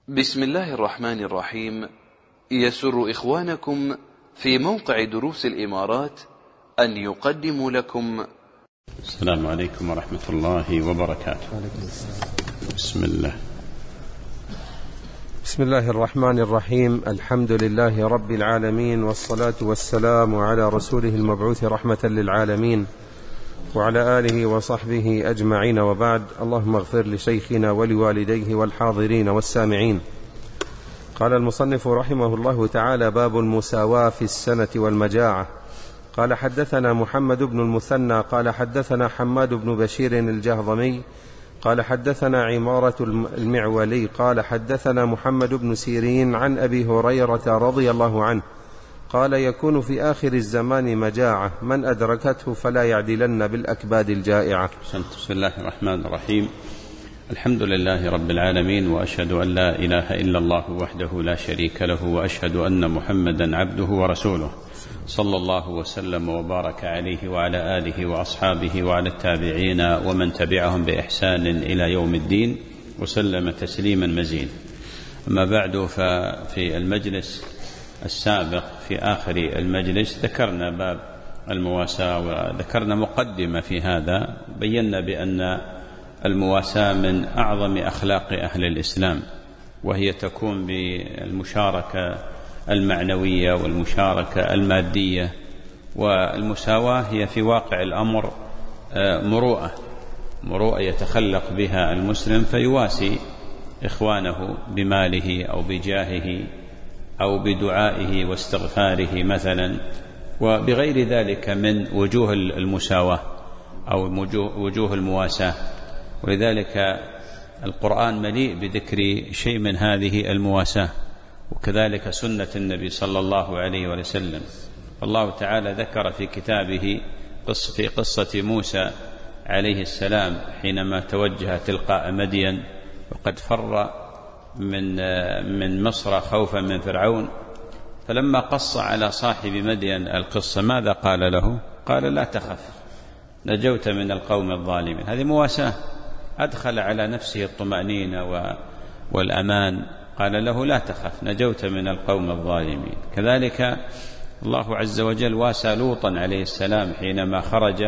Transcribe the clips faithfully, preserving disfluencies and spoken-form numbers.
بسم الله الرحمن الرحيم. يسر إخوانكم في موقع دروس الإمارات أن يقدموا لكم. السلام عليكم ورحمة الله وبركاته. بسم الله بسم الله الرحمن الرحيم. الحمد لله رب العالمين، والصلاة والسلام على رسوله المبعوث رحمة للعالمين وعلى آله وصحبه أجمعين، وبعد. اللهم اغفر لشيخنا ولوالديه والحاضرين والسامعين. قال المصنف رحمه الله تعالى: باب المساواة في السنة والمجاعة. قال: حدثنا محمد بن المثنى قال حدثنا حماد بن بشير الجهضمي قال حدثنا عمارة المعولي قال حدثنا محمد بن سيرين عن أبي هريرة رضي الله عنه قال: يكون في آخر الزمان مجاعة، من أدركته فلا يعدلن بالأكباد الجائعة. بسم الله الرحمن الرحيم. الحمد لله رب العالمين، وأشهد أن لا إله إلا الله وحده لا شريك له، وأشهد أن محمدا عبده ورسوله، صلى الله وسلم وبارك عليه وعلى آله وأصحابه وعلى التابعين ومن تبعهم بإحسان إلى يوم الدين، وسلم تسليما مزيدا. أما بعد، ففي المجلس السابق في آخر المجلس ذكرنا باب المواساة، وذكرنا مقدمة في هذا، بينا بأن المواساة من أعظم أخلاق أهل الإسلام، وهي تكون بالمشاركة المعنوية والمشاركة المادية، والمساواة هي في واقع الأمر مروءة مروءة يتخلق بها المسلم، فيواسي إخوانه بماله أو بجاهه أو بدعائه واستغفاره مثلا، وبغير ذلك من وجوه المساواة أو وجوه المواساة. ولذلك القرآن مليء بذكر شيء من هذه المواساة، وكذلك سنة النبي صلى الله عليه وسلم. الله تعالى ذكر في كتابه في قصة موسى عليه السلام حينما توجه تلقاء مدين وقد فر من من مصر خوفا من فرعون، فلما قص على صاحب مدين القصة ماذا قال له؟ قال: لا تخف، نجوت من القوم الظالمين. هذه مواساة، أدخل على نفسه الطمأنينة والأمان، قال له: لا تخف، نجوت من القوم الظالمين. كذلك الله عز وجل واسى لوطا عليه السلام حينما خرج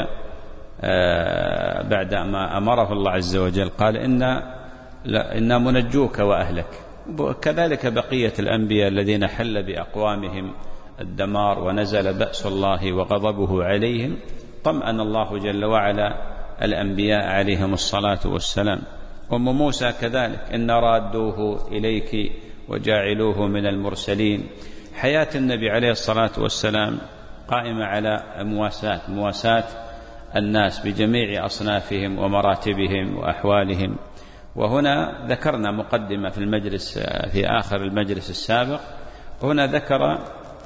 بعد ما أمره الله عز وجل، قال: إنا إنا منجوك وأهلك. كذلك بقية الأنبياء الذين حل بأقوامهم الدمار ونزل بأس الله وغضبه عليهم، طمأن الله جل وعلا الأنبياء عليهم الصلاة والسلام. أم موسى كذلك: إن رادوه إليك وجاعلوه من المرسلين. حياة النبي عليه الصلاة والسلام قائمة على مواساة مواساة الناس بجميع أصنافهم ومراتبهم وأحوالهم. وهنا ذكرنا مقدمة في المجلس في آخر المجلس السابق، هنا ذكر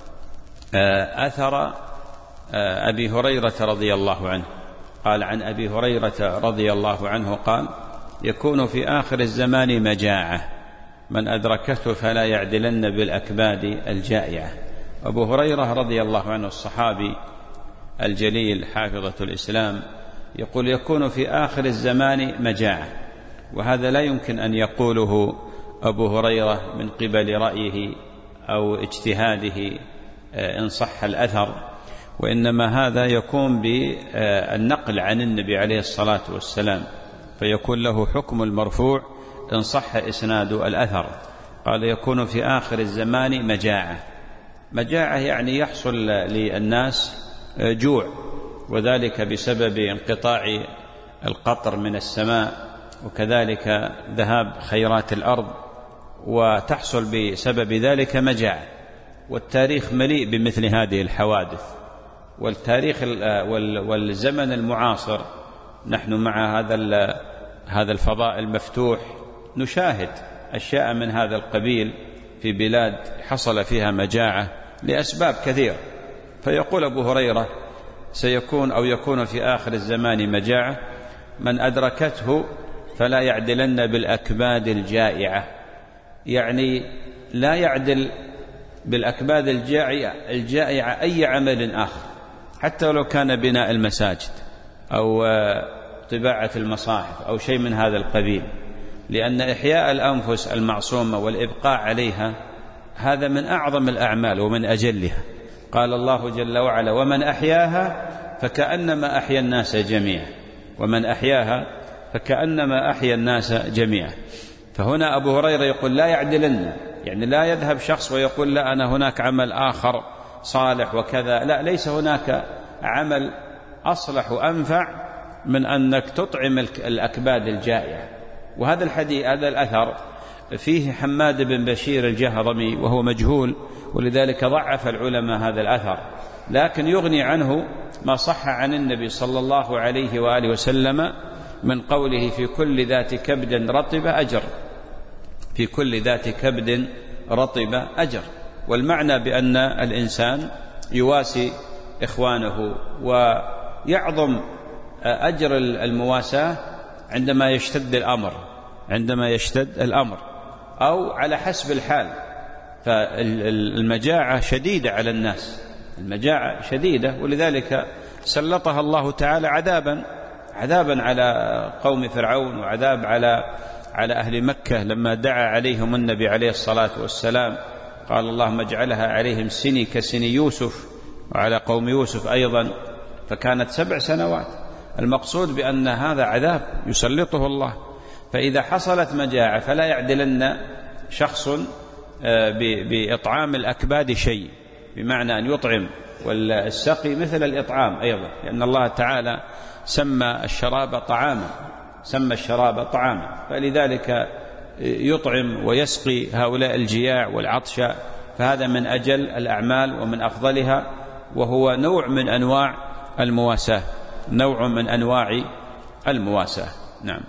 أثر أبي هريرة رضي الله عنه. قال: عن أبي هريرة رضي الله عنه قال: يكون في آخر الزمان مجاعة، من أدركته فلا يعدلن بالأكباد الجائعة. أبو هريرة رضي الله عنه الصحابي الجليل حافظة الإسلام يقول: يكون في آخر الزمان مجاعة، وهذا لا يمكن أن يقوله أبو هريرة من قبل رأيه أو اجتهاده إن صح الأثر، وإنما هذا يكون بالنقل عن النبي عليه الصلاة والسلام، فيكون له حكم المرفوع إن صح إسناد الأثر. قال: يكون في آخر الزمان مجاعة. مجاعة يعني يحصل للناس جوع، وذلك بسبب انقطاع القطر من السماء، وكذلك ذهاب خيرات الأرض، وتحصل بسبب ذلك مجاعة. والتاريخ مليء بمثل هذه الحوادث، والتاريخ والزمن المعاصر نحن مع هذا هذا الفضاء المفتوح نشاهد أشياء من هذا القبيل في بلاد حصل فيها مجاعة لأسباب كثيرة. فيقول أبو هريرة: سيكون أو يكون في آخر الزمان مجاعة، من أدركته فلا يعدلن بالأكباد الجائعة، يعني لا يعدل بالأكباد الجائعة أي عمل آخر، حتى لو كان بناء المساجد أو طباعة المصاحف أو شيء من هذا القبيل. لأن إحياء الأنفس المعصومة والإبقاء عليها هذا من أعظم الأعمال ومن أجلها. قال الله جل وعلا: ومن أحياها فكأنما أحيا الناس جميعا، ومن أحياها فكأنما أحيا الناس جميعا. فهنا أبو هريرة يقول: لا يعدلن، يعني لا يذهب شخص ويقول: لا أنا هناك عمل آخر صالح وكذا، لا، ليس هناك عمل أصلح وأنفع من أنك تطعم الأكباد الجائعة. وهذا الحديث، هذا الأثر فيه حماد بن بشير الجهضمي وهو مجهول، ولذلك ضعف العلماء هذا الأثر، لكن يغني عنه ما صح عن النبي صلى الله عليه وآله وسلم من قوله: في كل ذات كبد رطب أجر، في كل ذات كبد رطب أجر. والمعنى بأن الإنسان يواسي إخوانه، ويعظم أجر المواساة عندما يشتد الأمر، عندما يشتد الأمر أو على حسب الحال. فالمجاعة شديدة على الناس، المجاعة شديدة، ولذلك سلطها الله تعالى عذابا عذابا على قوم فرعون، وعذاب على على أهل مكة لما دعا عليهم النبي عليه الصلاة والسلام، قال: اللهم اجعلها عليهم سني كسني يوسف، وعلى قوم يوسف أيضا فكانت سبع سنوات. المقصود بأن هذا عذاب يسلطه الله. فإذا حصلت مجاعة فلا يعدلن شخص بإطعام الأكباد شيء، بمعنى أن يطعم، والسقي مثل الإطعام أيضا، لأن الله تعالى سمى الشراب طعاما، سمى الشراب طعاما، فلذلك يطعم ويسقي هؤلاء الجياع والعطشى. فهذا من أجل الأعمال ومن أفضلها، وهو نوع من أنواع المواساة، نوع من أنواع المواساة. نعم.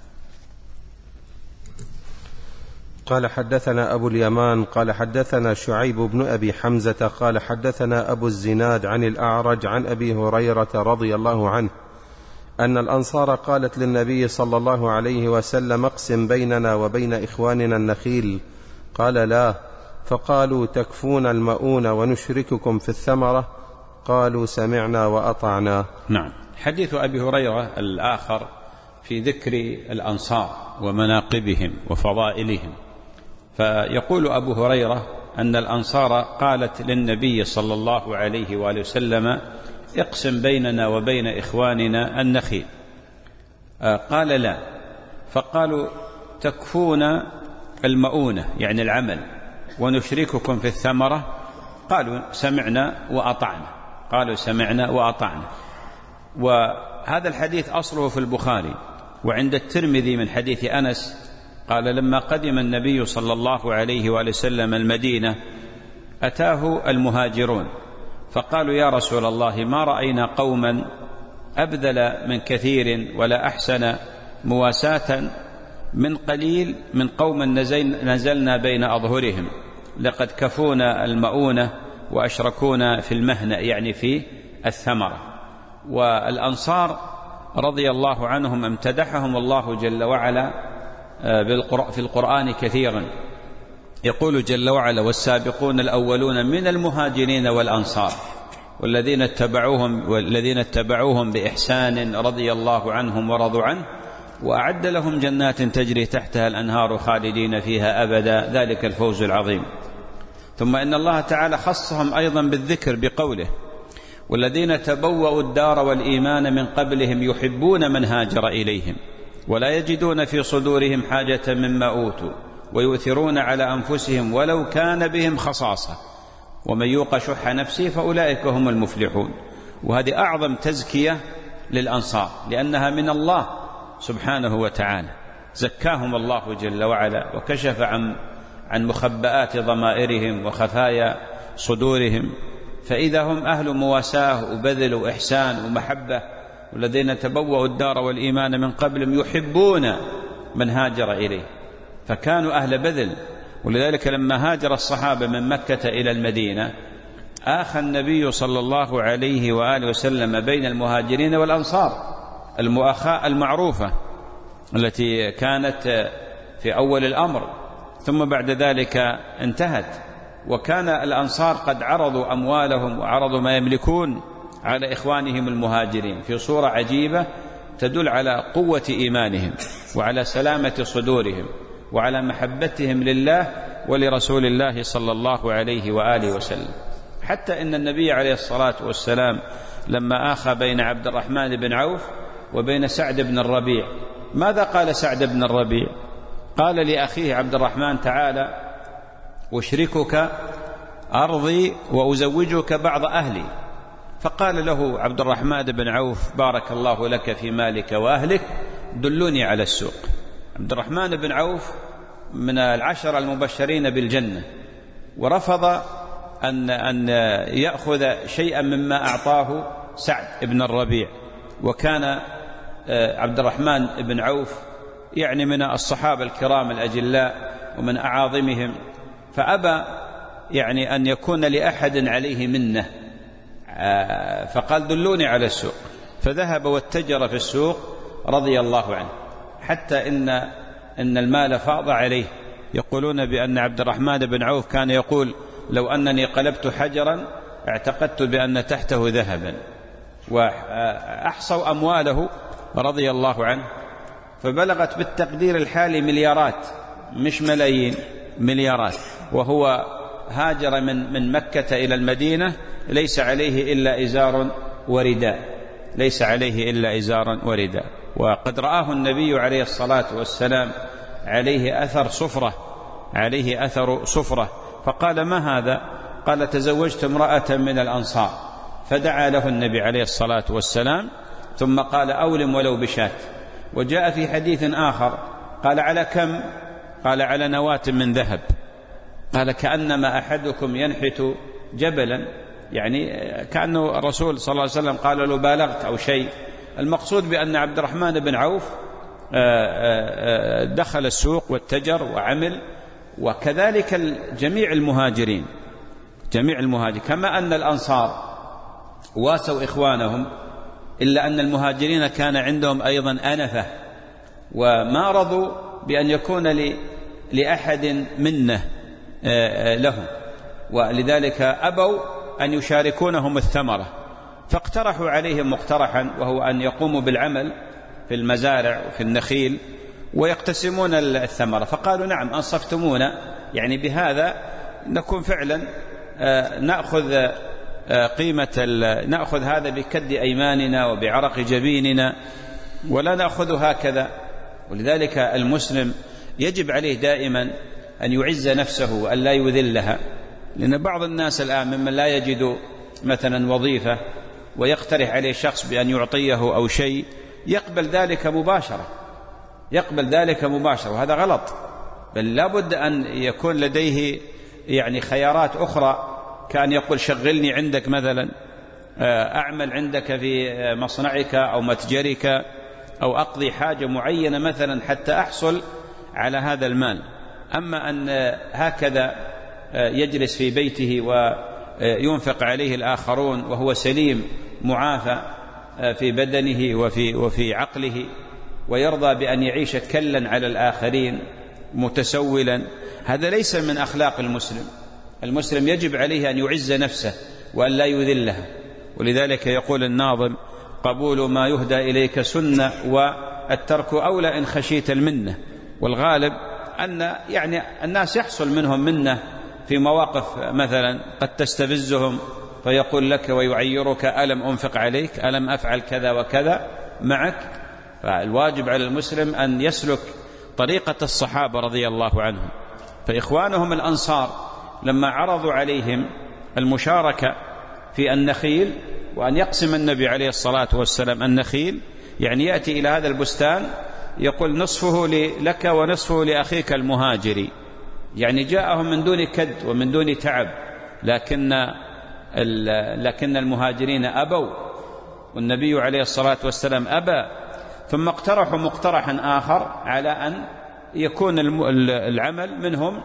قال: حدثنا أبو اليمان قال حدثنا شعيب بن أبي حمزة قال حدثنا أبو الزناد عن الأعرج عن أبي هريرة رضي الله عنه أن الأنصار قالت للنبي صلى الله عليه وسلم: اقسم بيننا وبين إخواننا النخيل. قال: لا. فقالوا: تكفون المؤون ونشرككم في الثمرة. قالوا: سمعنا وأطعنا. نعم. حديث أبي هريرة الآخر في ذكر الأنصار ومناقبهم وفضائلهم. فيقول أبو هريرة أن الأنصار قالت للنبي صلى الله عليه وآله وسلم: اقسم بيننا وبين إخواننا النخيل. قال: لا. فقالوا: تكفون المؤونة، يعني العمل، ونشرككم في الثمرة. قالوا: سمعنا وأطعنا. قالوا: سمعنا وأطعنا. وهذا الحديث أصله في البخاري، وعند الترمذي من حديث أنس قال: لما قدم النبي صلى الله عليه وآله وسلم المدينة أتاه المهاجرون فقالوا: يا رسول الله، ما رأينا قوما أبذل من كثير ولا أحسن مواساة من قليل من قوم نزلنا بين أظهرهم، لقد كفونا المؤونة وأشركونا في المهنة، يعني في الثمرة. والأنصار رضي الله عنهم امتدحهم الله جل وعلا في القرآن كثيرا. يقول جل وعلا: والسابقون الأولون من المهاجرين والأنصار والذين اتبعوهم والذين اتبعوهم بإحسان رضي الله عنهم ورضوا عنه وأعد لهم جنات تجري تحتها الأنهار خالدين فيها أبدا، ذلك الفوز العظيم. ثم إن الله تعالى خصهم أيضا بالذكر بقوله: والذين تبوأوا الدار والإيمان من قبلهم يحبون من هاجر إليهم ولا يجدون في صدورهم حاجة مما أوتوا ويؤثرون على أنفسهم ولو كان بهم خصاصة ومن يوق شح نفسه فأولئك هم المفلحون. وهذه أعظم تزكية للأنصار، لأنها من الله سبحانه وتعالى، زكاهم الله جل وعلا وكشف عن عن مخبآت ضمائرهم وخفايا صدورهم، فإذا هم أهل مواساة وبذل وإحسان ومحبة. والذين تبوأوا الدار والإيمان من قبلهم يحبون من هاجر إليه، فكانوا أهل بذل. ولذلك لما هاجر الصحابة من مكة إلى المدينة آخى النبي صلى الله عليه وآله وسلم بين المهاجرين والأنصار، المؤاخاة المعروفة التي كانت في أول الأمر ثم بعد ذلك انتهت. وكان الأنصار قد عرضوا أموالهم وعرضوا ما يملكون على إخوانهم المهاجرين في صورة عجيبة تدل على قوة إيمانهم وعلى سلامة صدورهم وعلى محبتهم لله ولرسول الله صلى الله عليه وآله وسلم. حتى إن النبي عليه الصلاة والسلام لما آخى بين عبد الرحمن بن عوف وبين سعد بن الربيع، ماذا قال سعد بن الربيع؟ قال لأخيه عبد الرحمن: تعالى أشركك أرضي وأزوجك بعض أهلي. فقال له عبد الرحمن بن عوف: بارك الله لك في مالك وأهلك، دلوني على السوق. عبد الرحمن بن عوف من العشرة المبشرين بالجنة، ورفض أن أن يأخذ شيئا مما أعطاه سعد بن الربيع، وكان عبد الرحمن بن عوف يعني من الصحابة الكرام الأجلاء ومن أعاظمهم، فأبى يعني أن يكون لأحد عليه منه، فقال: دلوني على السوق. فذهب واتجر في السوق رضي الله عنه، حتى إن إن المال فاض عليه. يقولون بأن عبد الرحمن بن عوف كان يقول: لو أنني قلبت حجرا اعتقدت بأن تحته ذهبا. وأحصوا أمواله رضي الله عنه، فبلغت بالتقدير الحالي مليارات، مش ملايين، مليارات. وهو هاجر من من مكة إلى المدينة ليس عليه إلا إزار ورداء، ليس عليه إلا إزار ورداء. وقد رآه النبي عليه الصلاة والسلام عليه أثر صفرة، عليه أثر صفرة، فقال: ما هذا؟ قال: تزوجت امرأة من الأنصار. فدعا له النبي عليه الصلاة والسلام، ثم قال: أولم ولو بشاة. وجاء في حديث آخر قال: على كم؟ قال: على نواة من ذهب. قال: كأنما أحدكم ينحت جبلا، يعني كأنه الرسول صلى الله عليه وسلم قال له: بالغت أو شيء. المقصود بأن عبد الرحمن بن عوف دخل السوق واتجر وعمل، وكذلك جميع المهاجرين، جميع المهاجرين، كما أن الأنصار واسوا إخوانهم، إلا أن المهاجرين كان عندهم أيضا أنفة، وما رضوا بأن يكون لأحد منه لهم، ولذلك أبوا أن يشاركونهم الثمرة، فاقترحوا عليهم مقترحا، وهو أن يقوموا بالعمل في المزارع وفي النخيل ويقتسمون الثمرة. فقالوا: نعم، أنصفتمونا، يعني بهذا نكون فعلا نأخذ قيمة، نأخذ هذا بكد أيماننا وبعرق جبيننا، ولا نأخذ هكذا. ولذلك المسلم يجب عليه دائما أن يعز نفسه وأن لا يذلها، لأن بعض الناس الآن ممن لا يجد مثلا وظيفة ويقترح عليه شخص بأن يعطيه أو شيء، يقبل ذلك مباشرة، يقبل ذلك مباشرة، وهذا غلط. بل لابد أن يكون لديه يعني خيارات أخرى، كان يقول: شغلني عندك مثلا، أعمل عندك في مصنعك أو متجرك، أو أقضي حاجة معينة مثلا حتى أحصل على هذا المال. أما أن هكذا يجلس في بيته وينفق عليه الآخرون وهو سليم معافى في بدنه وفي, وفي عقله، ويرضى بأن يعيش كلا على الآخرين متسولا، هذا ليس من أخلاق المسلم. المسلم يجب عليه أن يعز نفسه وأن لا يذلها. ولذلك يقول الناظم: قبول ما يهدى إليك سنة، والترك أولى إن خشيت المنة. والغالب أن يعني الناس يحصل منهم منة في مواقف مثلا قد تستفزهم، فيقول لك ويعيرك: ألم أنفق عليك؟ ألم أفعل كذا وكذا معك؟ فالواجب على المسلم أن يسلك طريقة الصحابة رضي الله عنهم. فإخوانهم الأنصار لما عرضوا عليهم المشاركة في النخيل، وأن يقسم النبي عليه الصلاة والسلام النخيل، يعني يأتي إلى هذا البستان يقول: نصفه لك ونصفه لأخيك المهاجري، يعني جاءهم من دون كد ومن دون تعب، لكن لكن المهاجرين أبوا، والنبي عليه الصلاة والسلام أبى. ثم اقترحوا مقترحا آخر على أن يكون العمل منهم،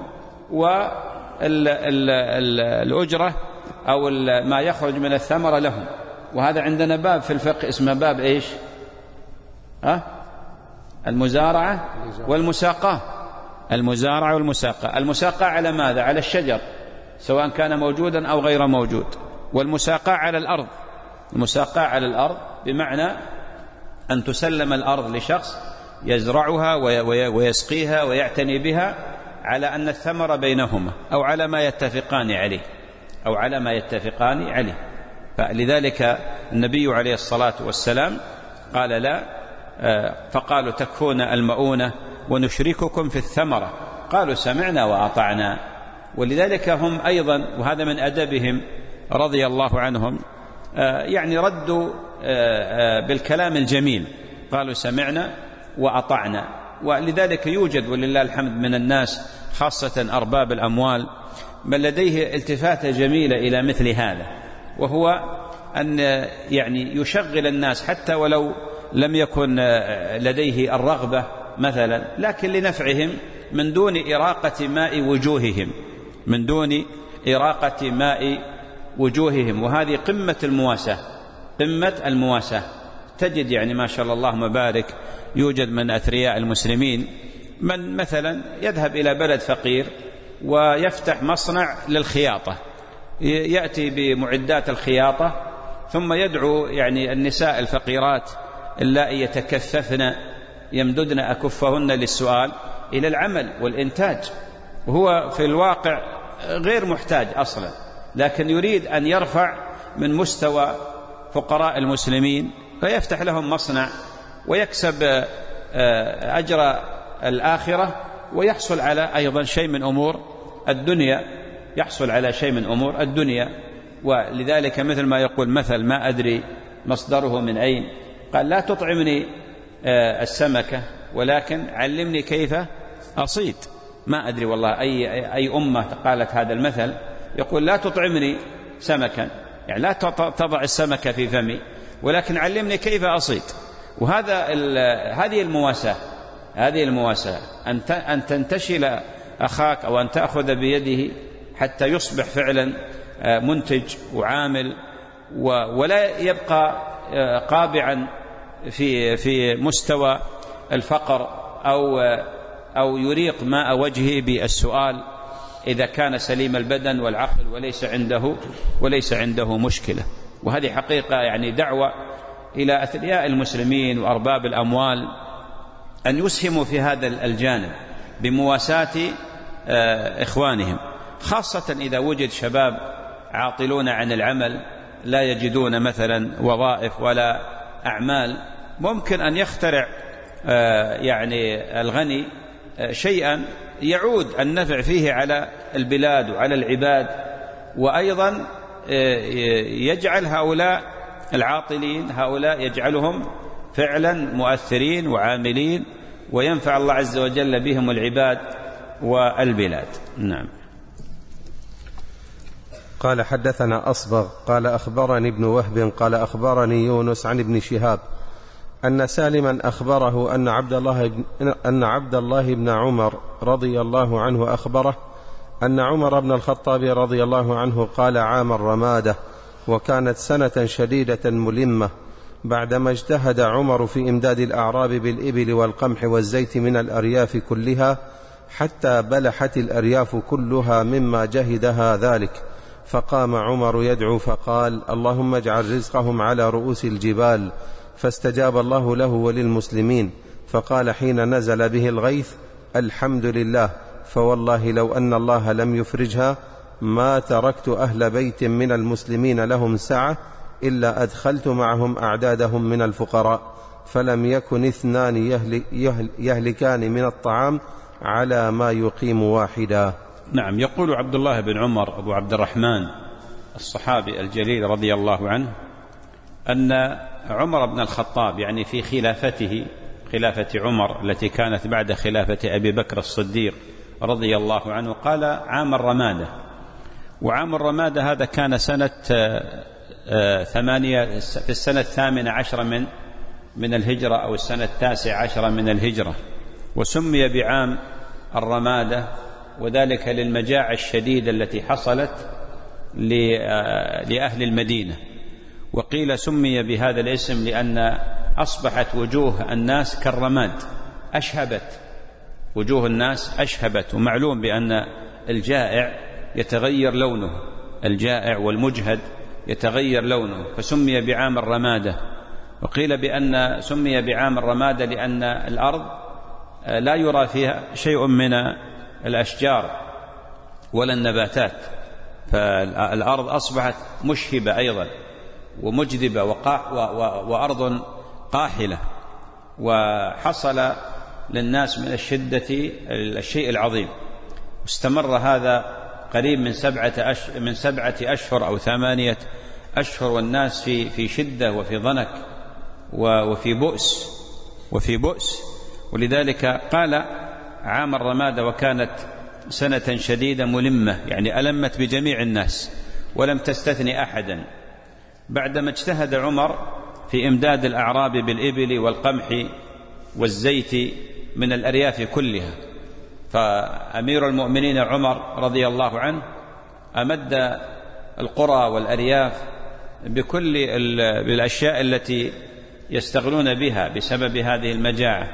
والأجرة أو ما يخرج من الثمرة لهم. وهذا عندنا باب في الفقه اسمه باب إيش؟ أه؟ المزارعة والمساقاة. المزارعة والمساقاة. المساقاة على ماذا؟ على الشجر، سواء كان موجودا أو غير موجود. والمساقاة على الأرض. المساقاة على الأرض بمعنى أن تسلم الأرض لشخص يزرعها ويسقيها ويعتني بها على أن الثمر بينهما أو على ما يتفقان عليه أو على ما يتفقان عليه. فلذلك النبي عليه الصلاة والسلام قال لا، فقالوا تكفون المؤونة ونشرككم في الثمرة، قالوا سمعنا وأطعنا. ولذلك هم أيضا، وهذا من أدبهم رضي الله عنهم، يعني ردوا بالكلام الجميل، قالوا سمعنا وأطعنا. ولذلك يوجد ولله الحمد من الناس خاصة أرباب الأموال من لديه التفاتة جميلة إلى مثل هذا، وهو أن يعني يشغل الناس حتى ولو لم يكن لديه الرغبة مثلا، لكن لنفعهم من دون إراقة ماء وجوههم، من دون إراقة ماء وجوههم. وهذه قمة المواساة، قمة المواساة. تجد يعني ما شاء الله اللهم بارك، يوجد من أثرياء المسلمين من مثلا يذهب إلى بلد فقير ويفتح مصنع للخياطة، يأتي بمعدات الخياطة ثم يدعو يعني النساء الفقيرات اللائي يتكثفن يمددن أكفهن للسؤال إلى العمل والإنتاج، وهو في الواقع غير محتاج أصلا، لكن يريد أن يرفع من مستوى فقراء المسلمين، فيفتح لهم مصنع ويكسب أجر الآخرة، ويحصل على أيضا شيء من أمور الدنيا، يحصل على شيء من أمور الدنيا. ولذلك مثل ما يقول مثل ما أدري مصدره من أين، قال لا تطعمني السمكة ولكن علمني كيف أصيد. ما أدري والله أي, أي أمة قالت هذا المثل، يقول لا تطعمني سمكا، يعني لا تضع السمكة في فمي ولكن علمني كيف أصيد. وهذا هذه المواساة، هذه المواساة أن تنتشل أخاك أو أن تأخذ بيده حتى يصبح فعلا منتج وعامل، ولا يبقى قابعا في في مستوى الفقر أو أو يريق ماء وجهه بالسؤال إذا كان سليم البدن والعقل وليس عنده وليس عنده مشكلة. وهذه حقيقة يعني دعوة إلى أثرياء المسلمين وأرباب الأموال أن يسهموا في هذا الجانب بمواساة إخوانهم، خاصة إذا وجد شباب عاطلون عن العمل لا يجدون مثلا وظائف ولا أعمال، ممكن أن يخترع يعني الغني شيئا يعود النفع فيه على البلاد وعلى العباد، وأيضا يجعل هؤلاء العاطلين هؤلاء يجعلهم فعلا مؤثرين وعاملين، وينفع الله عز وجل بهم العباد والبلاد. نعم. قال حدثنا أصبغ قال أخبرني ابن وهب قال أخبرني يونس عن ابن شهاب أن سالما أخبره أن عبد الله بن, أن عبد الله بن عمر رضي الله عنه أخبره أن عمر بن الخطاب رضي الله عنه قال عام الرمادة، وكانت سنة شديدة ملمة، بعدما اجتهد عمر في إمداد الأعراب بالإبل والقمح والزيت من الأرياف كلها، حتى بلحت الأرياف كلها مما جهدها ذلك، فقام عمر يدعو فقال اللهم اجعل رزقهم على رؤوس الجبال، فاستجاب الله له وللمسلمين، فقال حين نزل به الغيث الحمد لله، فوالله لو أن الله لم يفرجها ما تركت أهل بيت من المسلمين لهم سعة إلا أدخلت معهم أعدادهم من الفقراء، فلم يكن اثنان يهلك يهلكان من الطعام على ما يقيم واحدا. نعم. يقول عبد الله بن عمر أبو عبد الرحمن الصحابي الجليل رضي الله عنه أن عمر بن الخطاب يعني في خلافته خلافة عمر التي كانت بعد خلافة أبي بكر الصديق رضي الله عنه قال عام الرمادة، وعام الرمادة هذا كان سنة ثمانية في السنة الثامنة عشر من من الهجرة أو السنة التاسعة عشر من الهجرة، وسمي بعام الرمادة وذلك للمجاعة الشديدة التي حصلت لأهل المدينة. وقيل سمي بهذا الاسم لأن أصبحت وجوه الناس كالرماد، أشهبت وجوه الناس أشهبت، ومعلوم بأن الجائع يتغير لونه، الجائع والمجهد يتغير لونه، فسمي بعام الرمادة. وقيل بأن سمي بعام الرمادة لأن الأرض لا يرى فيها شيء من الأشجار ولا النباتات، فالأرض أصبحت مشهبة أيضا ومجذبة وأرض قاحلة، وحصل للناس من الشدة الشيء العظيم. واستمر هذا قريب من سبعة أش من سبعة أشهر أو ثمانية أشهر، والناس في في شدة وفي ضنك وفي بؤس وفي بؤس. ولذلك قال عام الرمادة وكانت سنة شديدة ملمة، يعني ألمت بجميع الناس ولم تستثني أحدا. بعدما اجتهد عمر في إمداد الأعراب بالإبل والقمح والزيت من الأرياف كلها، فأمير المؤمنين عمر رضي الله عنه أمد القرى والأرياف بكل الأشياء التي يستغلون بها بسبب هذه المجاعة،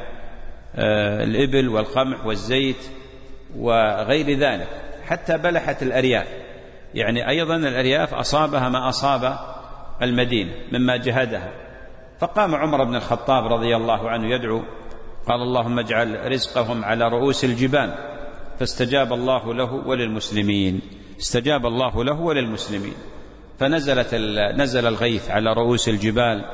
الإبل والقمح والزيت وغير ذلك، حتى بلحت الأرياف. يعني أيضا الأرياف أصابها ما أصاب المدينة مما جهدها. فقام عمر بن الخطاب رضي الله عنه يدعو، قال اللهم اجعل رزقهم على رؤوس الجبال، فاستجاب الله له وللمسلمين، استجاب الله له وللمسلمين، فنزلت نزل الغيث على رؤوس الجبال،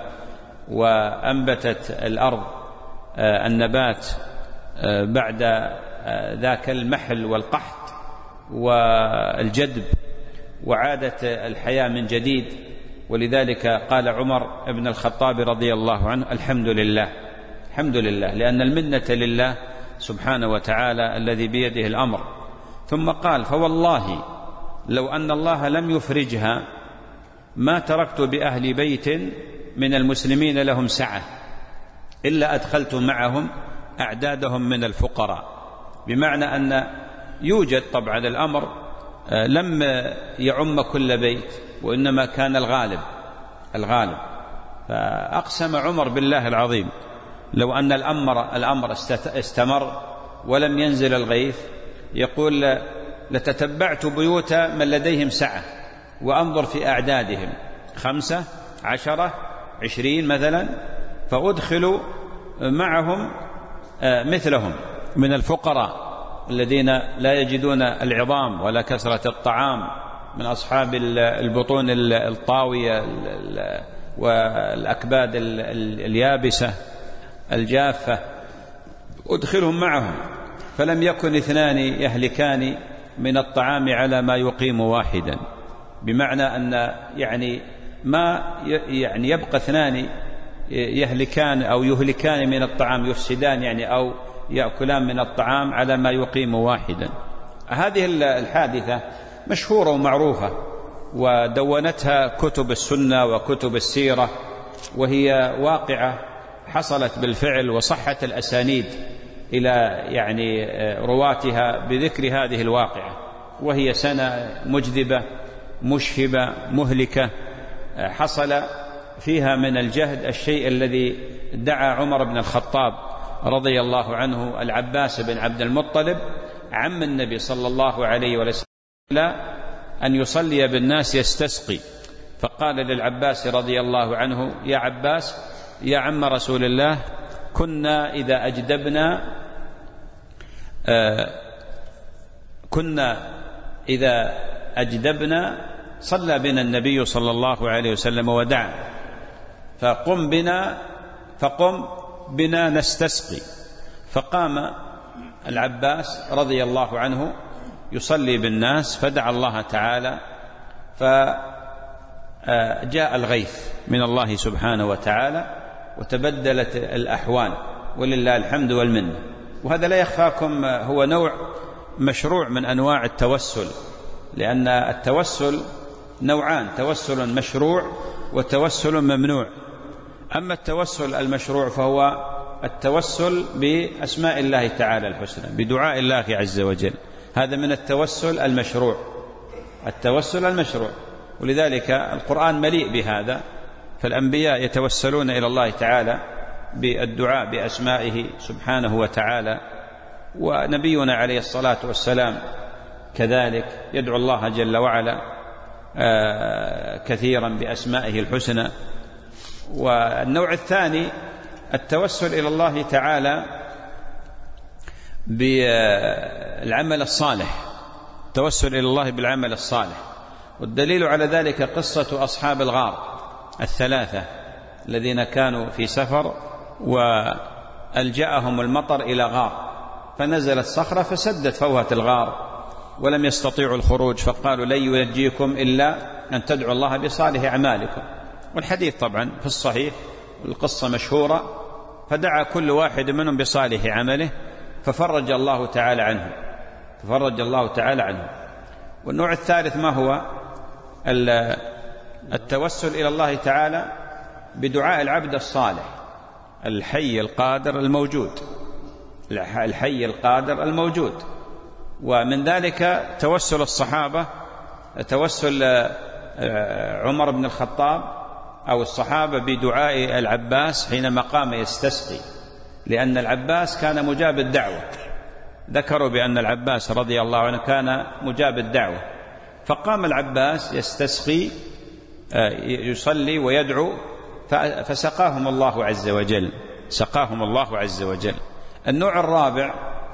وأنبتت الأرض النبات بعد ذاك المحل والقحط والجدب، وعادت الحياة من جديد. ولذلك قال عمر بن الخطاب رضي الله عنه الحمد لله، الحمد لله، لأن المنة لله سبحانه وتعالى الذي بيده الأمر. ثم قال فوالله لو أن الله لم يفرجها ما تركت بأهل بيت من المسلمين لهم سعة إلا أدخلت معهم أعدادهم من الفقراء، بمعنى أن يوجد طبعا الأمر لم يعم كل بيت، وإنما كان الغالب الغالب فأقسم عمر بالله العظيم لو أن الأمر, الأمر استمر ولم ينزل الغيث، يقول لتتبعت بيوت من لديهم سعة وأنظر في أعدادهم خمسة عشرة عشرين مثلا، فأدخل معهم مثلهم من الفقراء الذين لا يجدون العظام ولا كثرة الطعام، من أصحاب البطون الطاوية والأكباد اليابسة الجافة، أدخلهم معهم. فلم يكن اثنان يهلكان من الطعام على ما يقيم واحدا، بمعنى أن يعني ما يعني يبقى اثنان يهلكان أو يهلكان من الطعام، يفسدان يعني أو يأكلان من الطعام على ما يقيم واحدا. هذه الحادثة مشهورة ومعروفة، ودونتها كتب السنة وكتب السيرة، وهي واقعة حصلت بالفعل، وصحت الأسانيد إلى يعني رواتها بذكر هذه الواقعة، وهي سنة مجذبة مشهبة مهلكة، حصل فيها من الجهد الشيء الذي دعا عمر بن الخطاب رضي الله عنه العباس بن عبد المطلب عم النبي صلى الله عليه وسلم أن يصلي بالناس يستسقي، فقال للعباس رضي الله عنه يا عباس يا عم رسول الله كنا إذا أجدبنا آه كنا إذا أجدبنا صلى بنا النبي صلى الله عليه وسلم ودعا، فقم بنا فقم بنا نستسقي. فقام العباس رضي الله عنه يصلي بالناس، فدعا الله تعالى، فجاء الغيث من الله سبحانه وتعالى، وتبدلت الأحوال ولله الحمد والمنة. وهذا لا يخفاكم هو نوع مشروع من أنواع التوسل، لأن التوسل نوعان، توسل مشروع وتوسل ممنوع. أما التوسل المشروع فهو التوسل بأسماء الله تعالى الحسنى، بدعاء الله عز وجل، هذا من التوسل المشروع، التوسل المشروع. ولذلك القرآن مليء بهذا، فالأنبياء يتوسلون إلى الله تعالى بالدعاء بأسمائه سبحانه وتعالى، ونبينا عليه الصلاة والسلام كذلك يدعو الله جل وعلا كثيرا بأسمائه الحسنى. والنوع الثاني التوسل إلى الله تعالى بالعمل الصالح، التوسل إلى الله بالعمل الصالح. والدليل على ذلك قصة أصحاب الغار الثلاثة الذين كانوا في سفر وألجأهم المطر إلى غار، فنزلت صخرة فسدت فوهة الغار ولم يستطيعوا الخروج، فقالوا لن ينجيكم إلا أن تدعوا الله بصالح أعمالكم. والحديث طبعا في الصحيح والقصة مشهورة، فدعا كل واحد منهم بصالح عمله ففرج الله تعالى عنه ففرج الله تعالى عنه. والنوع الثالث ما هو؟ التوسل إلى الله تعالى بدعاء العبد الصالح الحي القادر الموجود، الحي القادر الموجود. ومن ذلك توسل الصحابة، توسل عمر بن الخطاب أو الصحابة بدعاء العباس حينما قام يستسقي، لأن العباس كان مجاب الدعوة، ذكروا بأن العباس رضي الله عنه كان مجاب الدعوة، فقام العباس يستسقي يصلي ويدعو فسقاهم الله عز وجل سقاهم الله عز وجل. النوع الرابع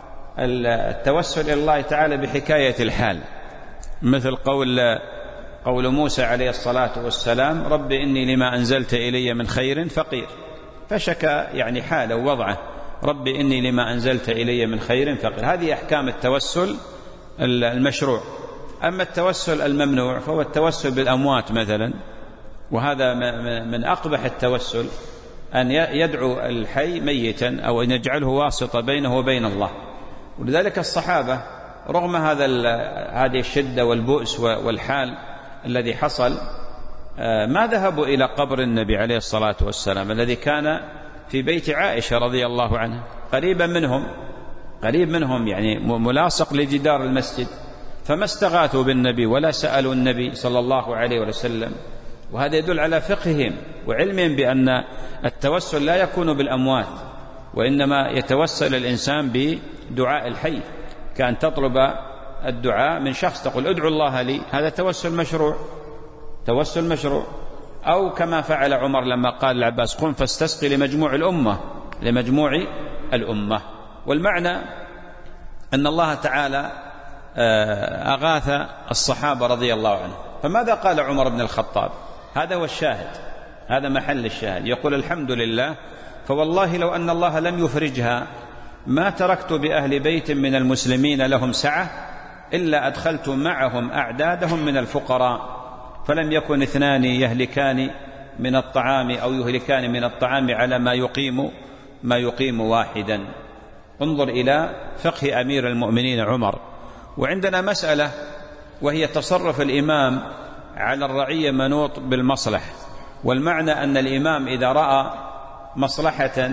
التوسل إلى الله تعالى بحكاية الحال، مثل قول قول موسى عليه الصلاة والسلام رب إني لما أنزلت إلي من خير فقير، فشكى يعني حاله ووضعه، رب إني لما أنزلت إلي من خير فقير. هذه أحكام التوسل المشروع. أما التوسل الممنوع فهو التوسل بالأموات مثلا، وهذا من أقبح التوسل، أن يدعو الحي ميتا أو أن يجعله واسطة بينه وبين الله. ولذلك الصحابة رغم هذا هذه الشدة والبؤس والحال الذي حصل ما ذهبوا إلى قبر النبي عليه الصلاة والسلام الذي كان في بيت عائشة رضي الله عنها، قريبا منهم قريب منهم يعني ملاصق لجدار المسجد، فما استغاثوا بالنبي ولا سألوا النبي صلى الله عليه وسلم. وهذا يدل على فقههم وعلمهم بأن التوسل لا يكون بالأموات، وإنما يتوسل الإنسان بدعاء الحي، كأن تطلب الدعاء من شخص تقول ادعو الله لي، هذا توسل مشروع توسل مشروع. أو كما فعل عمر لما قال العباس قم فاستسقي لمجموع الأمة لمجموع الأمة. والمعنى أن الله تعالى أغاث الصحابة رضي الله عنهم. فماذا قال عمر بن الخطاب؟ هذا هو الشاهد، هذا محل الشاهد. يقول الحمد لله فوالله لو أن الله لم يفرجها ما تركت بأهل بيت من المسلمين لهم سعة إلا أدخلت معهم أعدادهم من الفقراء، فلم يكن اثنان يهلكان من الطعام أو يهلكان من الطعام على ما يقيم ما يقيم واحدا. انظر إلى فقه أمير المؤمنين عمر. وعندنا مسألة وهي تصرف الإمام على الرعية منوط بالمصلحة، والمعنى أن الإمام إذا رأى مصلحة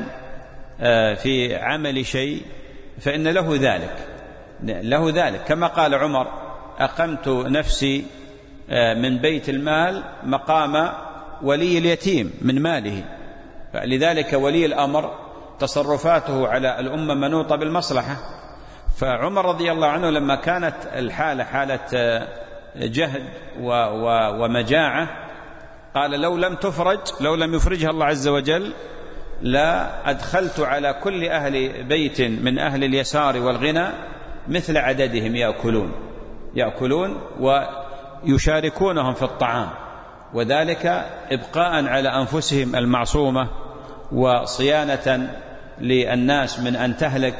في عمل شيء فإن له ذلك له ذلك كما قال عمر أقمت نفسي من بيت المال مقام ولي اليتيم من ماله. فلذلك ولي الأمر تصرفاته على الأمة منوطة بالمصلحة. فعمر رضي الله عنه لما كانت الحالة حالة جهد ومجاعة قال لو لم تفرج لو لم يفرجها الله عز وجل لا أدخلت على كل أهل بيت من أهل اليسار والغنى مثل عددهم يأكلون يأكلون ويشاركونهم في الطعام، وذلك إبقاء على أنفسهم المعصومة وصيانة للناس من أن تهلك.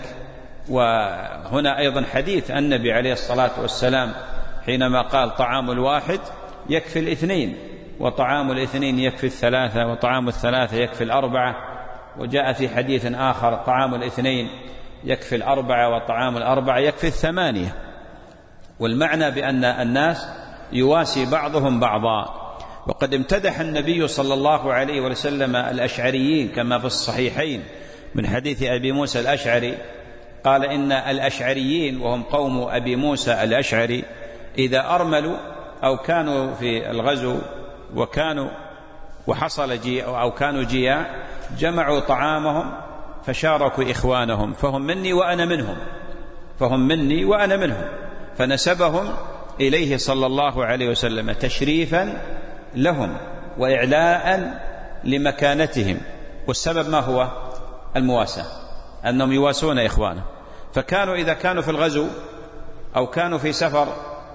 وهنا أيضا حديث النبي عليه الصلاة والسلام حينما قال طعام الواحد يكفي الاثنين، وطعام الاثنين يكفي الثلاثة، وطعام الثلاثة يكفي الأربعة. وجاء في حديث آخر طعام الاثنين يكفي الأربعة، وطعام الأربعة يكفي الثمانية. والمعنى بأن الناس يواسي بعضهم بعضا. وقد امتدح النبي صلى الله عليه وسلم الأشعريين كما في الصحيحين من حديث أبي موسى الأشعري قال إن الأشعريين وهم قوم أبي موسى الأشعري إذا أرملوا أو كانوا في الغزو وكانوا وحصل جي أو كانوا جياع جمعوا طعامهم فشاركوا إخوانهم فهم مني وأنا منهم فهم مني وأنا منهم فنسبهم إليه صلى الله عليه وسلم تشريفا لهم وإعلاء لمكانتهم. والسبب ما هو؟ المواساة، أنهم يواسون إخوانهم. فكانوا إذا كانوا في الغزو أو كانوا في سفر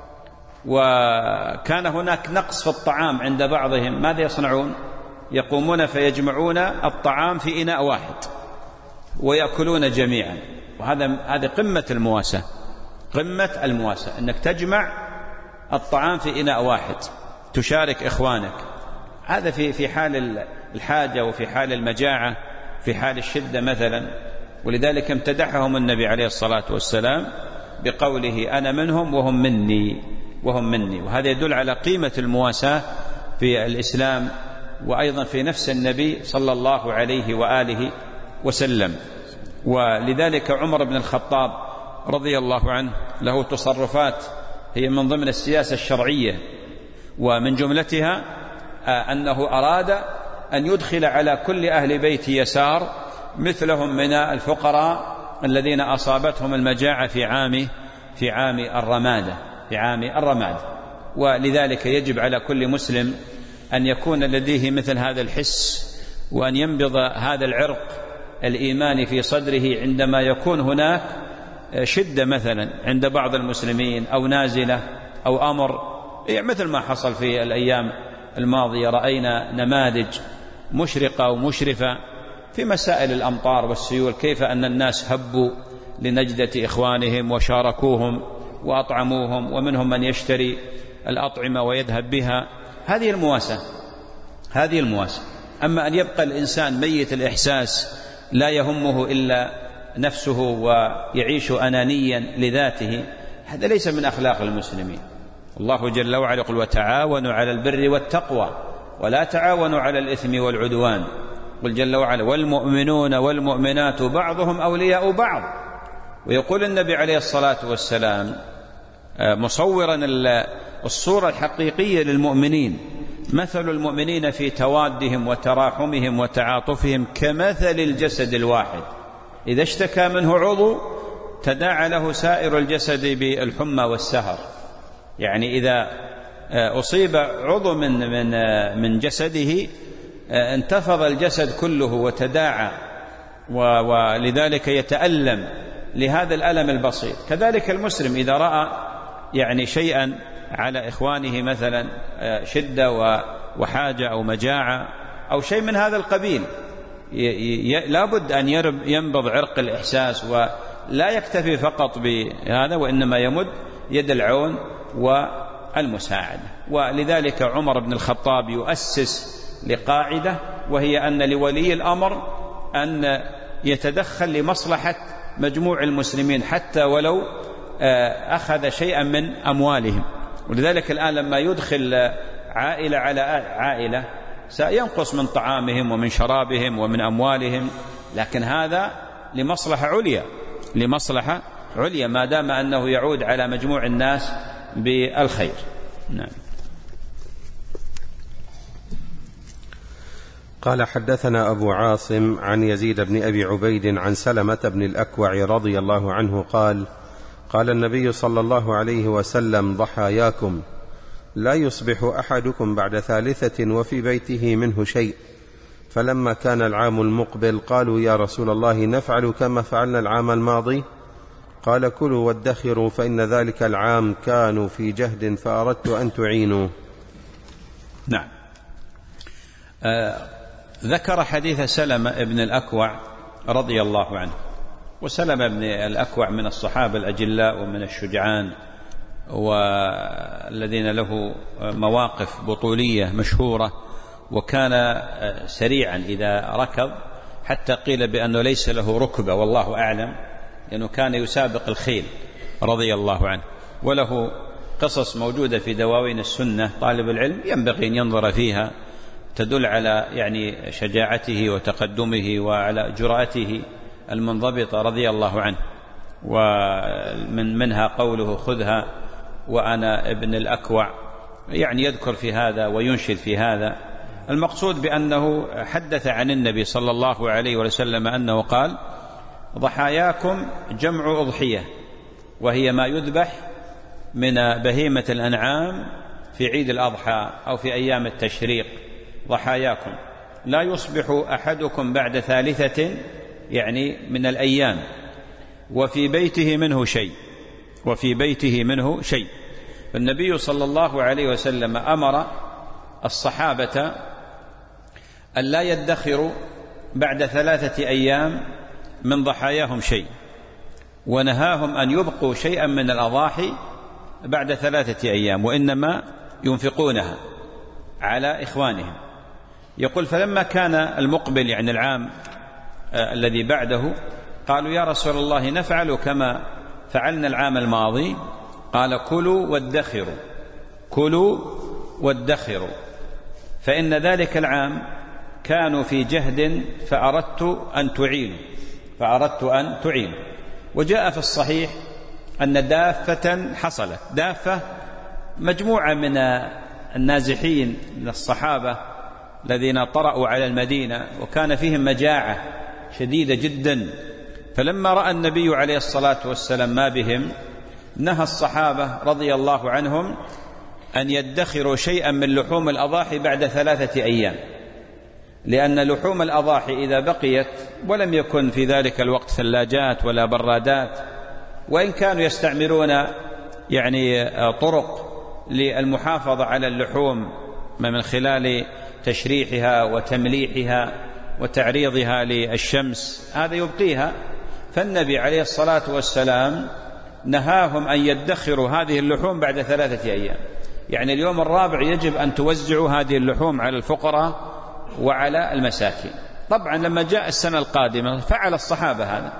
وكان هناك نقص في الطعام عند بعضهم، ماذا يصنعون؟ يقومون فيجمعون الطعام في إناء واحد ويأكلون جميعا. وهذا هذه قمة المواساة، قمة المواساة، أنك تجمع الطعام في إناء واحد، تشارك إخوانك. هذا في في حال الحاجة وفي حال المجاعة، في حال الشدة مثلا. ولذلك امتدحهم النبي عليه الصلاة والسلام بقوله أنا منهم وهم مني وهم مني. وهذا يدل على قيمة المواساة في الإسلام، وأيضا في نفس النبي صلى الله عليه وآله وسلم. ولذلك عمر بن الخطاب رضي الله عنه له تصرفات هي من ضمن السياسة الشرعية، ومن جملتها أنه أراد أن يدخل على كل أهل بيت يسار مثلهم من الفقراء الذين أصابتهم المجاعة في عام في عام الرمادة في عام الرمادة. ولذلك يجب على كل مسلم أن يكون لديه مثل هذا الحس، وأن ينبض هذا العرق الإيماني في صدره عندما يكون هناك شدة مثلا عند بعض المسلمين أو نازلة أو أمر، مثل ما حصل في الأيام الماضية. رأينا نماذج مشرقة ومشرفة في مسائل الأمطار والسيول، كيف أن الناس هبوا لنجدة إخوانهم وشاركوهم وأطعموهم، ومنهم من يشتري الأطعمة ويذهب بها. هذه المواساة، هذه المواساة. أما أن يبقى الإنسان ميت الإحساس لا يهمه إلا نفسه ويعيش أنانيا لذاته، هذا ليس من أخلاق المسلمين. الله جل وعلا يقول وتعاونوا على البر والتقوى ولا تعاونوا على الإثم والعدوان. قل جل وعلا والمؤمنون والمؤمنات بعضهم أولياء بعض. ويقول النبي عليه الصلاة والسلام مصورا الصورة الحقيقية للمؤمنين: مثل المؤمنين في توادهم وتراحمهم وتعاطفهم كمثل الجسد الواحد إذا اشتكى منه عضو تداعى له سائر الجسد بالحمى والسهر. يعني إذا أصيب عضو من من من جسده انتفض الجسد كله وتداعى، ولذلك يتألم لهذا الألم البسيط. كذلك المسلم إذا رأى يعني شيئا على إخوانه، مثلا شدة وحاجة أو مجاعة أو شيء من هذا القبيل، لا بد أن ينبض عرق الإحساس، ولا يكتفي فقط بهذا، وإنما يمد يد العون والمساعدة. ولذلك عمر بن الخطاب يؤسس لقاعدة، وهي أن لولي الأمر أن يتدخل لمصلحة مجموع المسلمين حتى ولو أخذ شيئا من أموالهم. ولذلك الآن لما يدخل عائلة على عائلة سينقص من طعامهم ومن شرابهم ومن أموالهم، لكن هذا لمصلحة عليا، لمصلحة عليا ما دام أنه يعود على مجموع الناس بالخير. نعم. قال حدثنا أبو عاصم عن يزيد بن أبي عبيد عن سلمة بن الأكوع رضي الله عنه قال: قال النبي صلى الله عليه وسلم: ضحاياكم، لا يصبح أحدكم بعد ثالثة وفي بيته منه شيء. فلما كان العام المقبل قالوا: يا رسول الله، نفعل كما فعلنا العام الماضي؟ قال: كلوا وادخروا، فإن ذلك العام كانوا في جهد فأردت أن تعينوا. نعم. آه ذكر حديث سلمة بن الأكوع رضي الله عنه. وسلمة بن الأكوع من الصحابة الأجلاء ومن الشجعان، والذين له مواقف بطولية مشهورة، وكان سريعا إذا ركض، حتى قيل بأنه ليس له ركبة والله أعلم، لأنه كان يسابق الخيل رضي الله عنه. وله قصص موجودة في دواوين السنة، طالب العلم ينبغي أن ينظر فيها، تدل على يعني شجاعته وتقدمه وعلى جرأته المنضبطة رضي الله عنه. ومن منها قوله: خذها وأنا ابن الأكوع، يعني يذكر في هذا وينشد في هذا. المقصود بأنه حدث عن النبي صلى الله عليه وسلم أنه قال: ضحاياكم جمع أضحية، وهي ما يذبح من بهيمة الأنعام في عيد الأضحى أو في أيام التشريق. ضحاياكم لا يصبح أحدكم بعد ثالثة يعني من الأيام وفي بيته منه شيء وفي بيته منه شيء. فالنبي صلى الله عليه وسلم أمر الصحابة أن لا يدخروا بعد ثلاثة أيام من ضحاياهم شيء، ونهاهم أن يبقوا شيئا من الأضاحي بعد ثلاثة أيام، وإنما ينفقونها على إخوانهم. يقول فلما كان المقبل يعني العام آه الذي بعده قالوا يا رسول الله نفعل كما فعلنا العام الماضي؟ قال كلوا وادخروا كلوا وادخروا فإن ذلك العام كانوا في جهد فأردت أن تعينوا فأردت أن تعينوا. وجاء في الصحيح أن دافة حصلت، دافة مجموعة من النازحين من الصحابة الذين طرأوا على المدينة وكان فيهم مجاعة شديدة جدا، فلما رأى النبي عليه الصلاة والسلام ما بهم نهى الصحابة رضي الله عنهم أن يدخروا شيئا من لحوم الأضاحي بعد ثلاثة أيام، لأن لحوم الأضاحي إذا بقيت ولم يكن في ذلك الوقت ثلاجات ولا برادات، وإن كانوا يستعملون يعني طرق للمحافظة على اللحوم من خلال تشريحها وتمليحها وتعريضها للشمس، هذا يبقيها. فالنبي عليه الصلاة والسلام نهاهم أن يدخروا هذه اللحوم بعد ثلاثة أيام، يعني اليوم الرابع يجب أن توزعوا هذه اللحوم على الفقراء وعلى المساكين. طبعا لما جاء السنة القادمة فعل الصحابة هذا.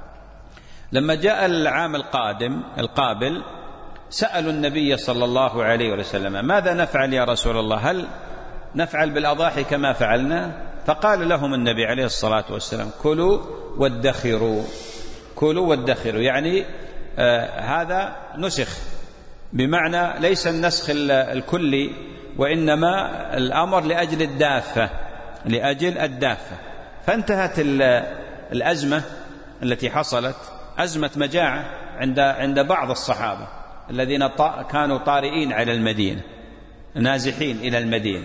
لما جاء العام القادم القابل سألوا النبي صلى الله عليه وسلم ماذا نفعل يا رسول الله؟ هل نفعل بالأضاحي كما فعلنا؟ فقال لهم النبي عليه الصلاة والسلام كلوا وادخروا كلوا وادخروا، يعني آه هذا نسخ، بمعنى ليس النسخ الكلي، وإنما الأمر لأجل الدافة لأجل الدافة. فانتهت الأزمة التي حصلت، أزمة مجاعة عند عند بعض الصحابة الذين كانوا طارئين على المدينة نازحين إلى المدينة،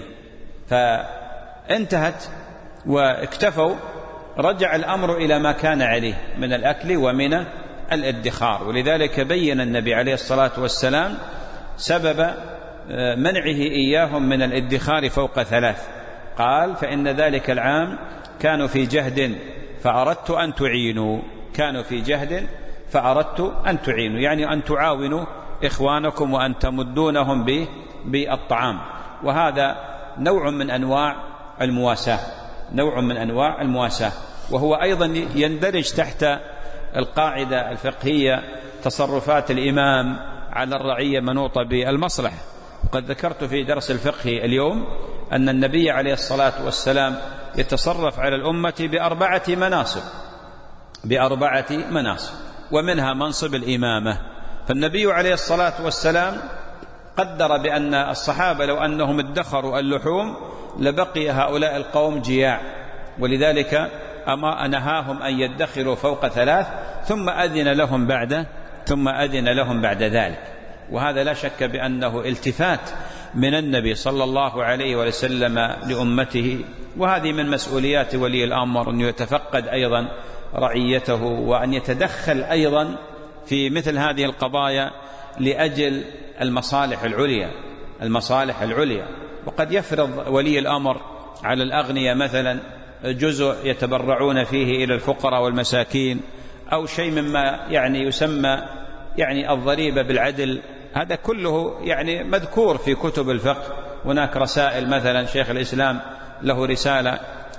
فانتهت واكتفوا. رجع الأمر إلى ما كان عليه من الأكل ومن الادخار، ولذلك بين النبي عليه الصلاة والسلام سبب منعه إياهم من الادخار فوق ثلاث. قال فإن ذلك العام كانوا في جهد فأردت أن تعينوا كانوا في جهد فأردت أن تعينوا، يعني أن تعاونوا إخوانكم وأن تمدونهم بالطعام. وهذا نوع من أنواع المواساة نوع من أنواع المواساة وهو أيضا يندرج تحت القاعدة الفقهية تصرفات الإمام على الرعية منوطة بالمصلحة. وقد ذكرت في درس الفقه اليوم أن النبي عليه الصلاة والسلام يتصرف على الأمة بأربعة مناصب بأربعة مناصب ومنها منصب الإمامة. فالنبي عليه الصلاة والسلام قدر بأن الصحابة لو أنهم ادخروا اللحوم لبقي هؤلاء القوم جياع، ولذلك أما نهاهم أن يدخروا فوق ثلاث ثم أذن لهم بعد ثم أذن لهم بعد ذلك. وهذا لا شك بأنه التفات من النبي صلى الله عليه وسلم لأمته، وهذه من مسؤوليات ولي الأمر أن يتفقد أيضا رعيته وأن يتدخل أيضا في مثل هذه القضايا لأجل المصالح العليا المصالح العليا. وقد يفرض ولي الأمر على الأغنياء مثلا جزء يتبرعون فيه إلى الفقراء والمساكين، أو شيء مما يعني يسمى يعني الضريبة بالعدل، هذا كله يعني مذكور في كتب الفقه. هناك رسائل مثلا شيخ الإسلام له رسالة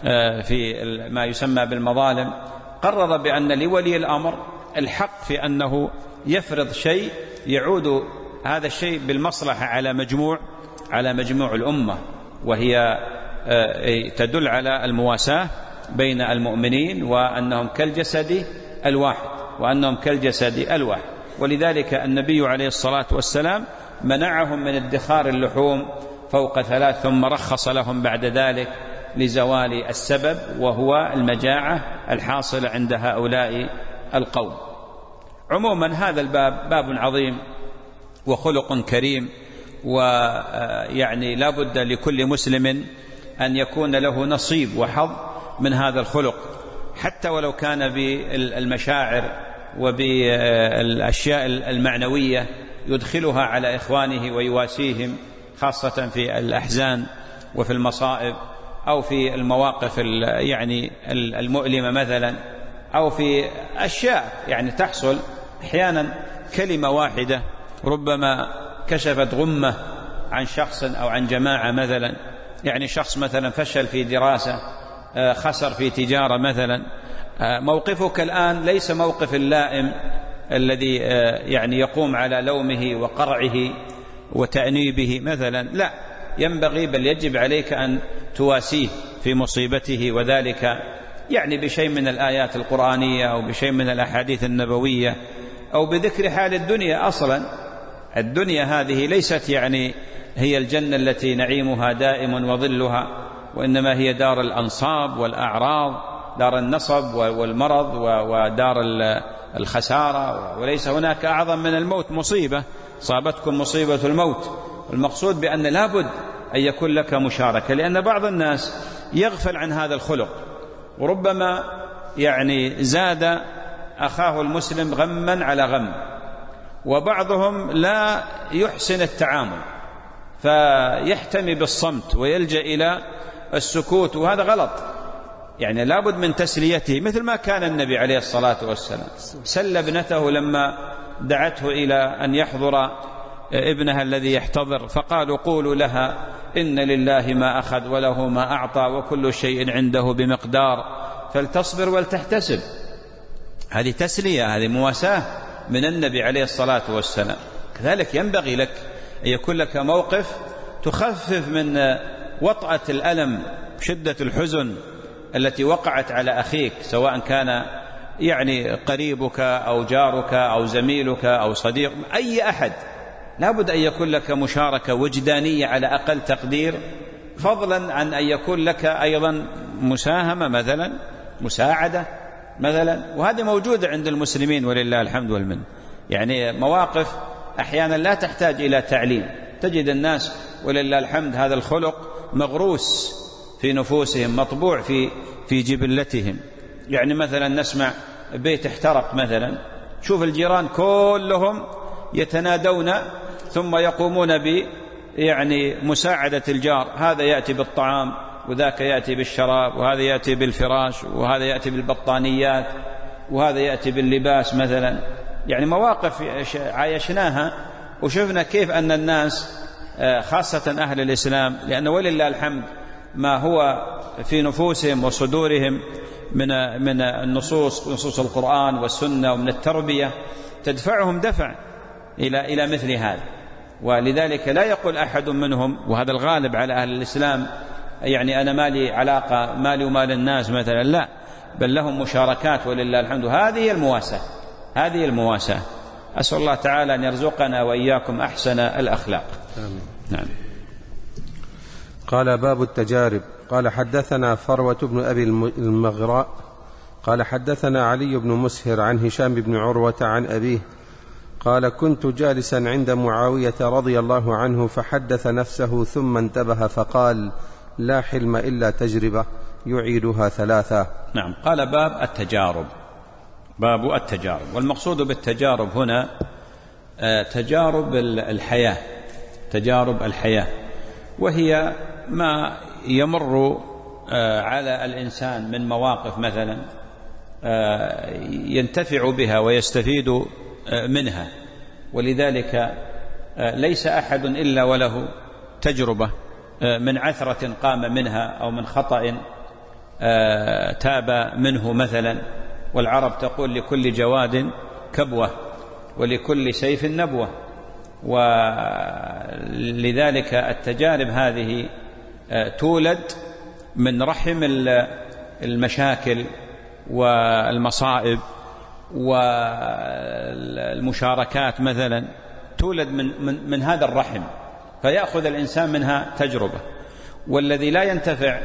في ما يسمى بالمظالم، قرر بأن لولي الأمر الحق في أنه يفرض شيء يعود هذا الشيء بالمصلحة على مجموع على مجموع الأمة، وهي تدل على المواساة بين المؤمنين وأنهم كالجسد الواحد وأنهم كالجسد الواحد. ولذلك النبي عليه الصلاة والسلام منعهم من ادخار اللحوم فوق ثلاث، ثم رخص لهم بعد ذلك لزوال السبب وهو المجاعة الحاصلة عند هؤلاء القوم. عموما هذا الباب باب عظيم وخلق كريم، ويعني لا بد لكل مسلم أن يكون له نصيب وحظ من هذا الخلق، حتى ولو كان بالمشاعر وبالأشياء المعنوية يدخلها على إخوانه ويواسيهم، خاصة في الأحزان وفي المصائب، أو في المواقف يعني المؤلمة مثلا، أو في أشياء يعني تحصل أحيانا. كلمة واحدة ربما كشفت غمة عن شخص أو عن جماعة مثلا، يعني شخص مثلا فشل في دراسة، خسر في تجارة مثلا. موقفك الآن ليس موقف اللائم الذي يعني يقوم على لومه وقرعه وتأنيبه مثلا، لا، ينبغي بل يجب عليك أن تواسيه في مصيبته، وذلك يعني بشيء من الآيات القرآنية أو بشيء من الأحاديث النبوية أو بذكر حال الدنيا. أصلا الدنيا هذه ليست يعني هي الجنة التي نعيمها دائم وظلها، وإنما هي دار الأنصاب والأعراض، دار النصب والمرض ودار الخسارة، وليس هناك أعظم من الموت مصيبة، صابتكم مصيبة الموت. المقصود بأن لابد أن يكون لك مشاركة، لأن بعض الناس يغفل عن هذا الخلق، وربما يعني زاد أخاه المسلم غما على غم، وبعضهم لا يحسن التعامل فيحتمي بالصمت ويلجأ إلى السكوت، وهذا غلط. يعني لابد من تسليته، مثل ما كان النبي عليه الصلاة والسلام سل ابنته لما دعته إلى أن يحضر ابنها الذي يحتضر، فقالوا قولوا لها إن لله ما أخذ وله ما أعطى وكل شيء عنده بمقدار فلتصبر ولتحتسب. هذه تسلية، هذه مواساة من النبي عليه الصلاة والسلام. كذلك ينبغي لك أن يكون لك موقف تخفف من وطأة الألم، شدة الحزن التي وقعت على أخيك، سواء كان يعني قريبك أو جارك أو زميلك أو صديق، أي أحد، لابد أن يكون لك مشاركة وجدانية على أقل تقدير، فضلا عن أن يكون لك أيضا مساهمة مثلا، مساعدة مثلا. وهذه موجودة عند المسلمين ولله الحمد والمنة. يعني مواقف أحيانا لا تحتاج إلى تعليم، تجد الناس ولله الحمد هذا الخلق مغروس في نفوسهم، مطبوع في في جبلتهم. يعني مثلا نسمع بيت احترق مثلا، شوف الجيران كلهم يتنادون ثم يقومون ب يعني مساعدة الجار، هذا يأتي بالطعام وذاك يأتي بالشراب، وهذا يأتي بالفراش، وهذا يأتي بالبطانيات، وهذا يأتي باللباس مثلا. يعني مواقف عايشناها وشفنا كيف أن الناس خاصة أهل الإسلام، لأن ولله الحمد ما هو في نفوسهم وصدورهم من من النصوص، نصوص القرآن والسنة ومن التربية، تدفعهم دفع إلى إلى مثل هذا. ولذلك لا يقول أحد منهم، وهذا الغالب على أهل الإسلام، يعني أنا مالي علاقة مالي ومال الناس مثلا، لا، بل لهم مشاركات ولله الحمد. هذه هي المواساة، هذه المواساة. أسأل الله تعالى أن يرزقنا وإياكم أحسن الأخلاق. آمين. نعم. قال باب التجارب. قال حدثنا فروة بن أبي المغراء قال حدثنا علي بن مسهر عن هشام بن عروة عن أبيه قال كنت جالسا عند معاوية رضي الله عنه فحدث نفسه ثم انتبه فقال لا حلم إلا تجربة يعيدها ثلاثة. نعم. قال باب التجارب، باب التجارب. والمقصود بالتجارب هنا تجارب الحياة، تجارب الحياة، وهي ما يمر على الإنسان من مواقف مثلا ينتفع بها ويستفيد منها. ولذلك ليس أحد إلا وله تجربة من عثرة قام منها أو من خطأ تاب منه مثلا. والعرب تقول لكل جواد كبوة ولكل سيف نبوة. ولذلك التجارب هذه تولد من رحم المشاكل والمصائب والمشاركات مثلا، تولد من, من, من هذا الرحم، فيأخذ الإنسان منها تجربة. والذي لا ينتفع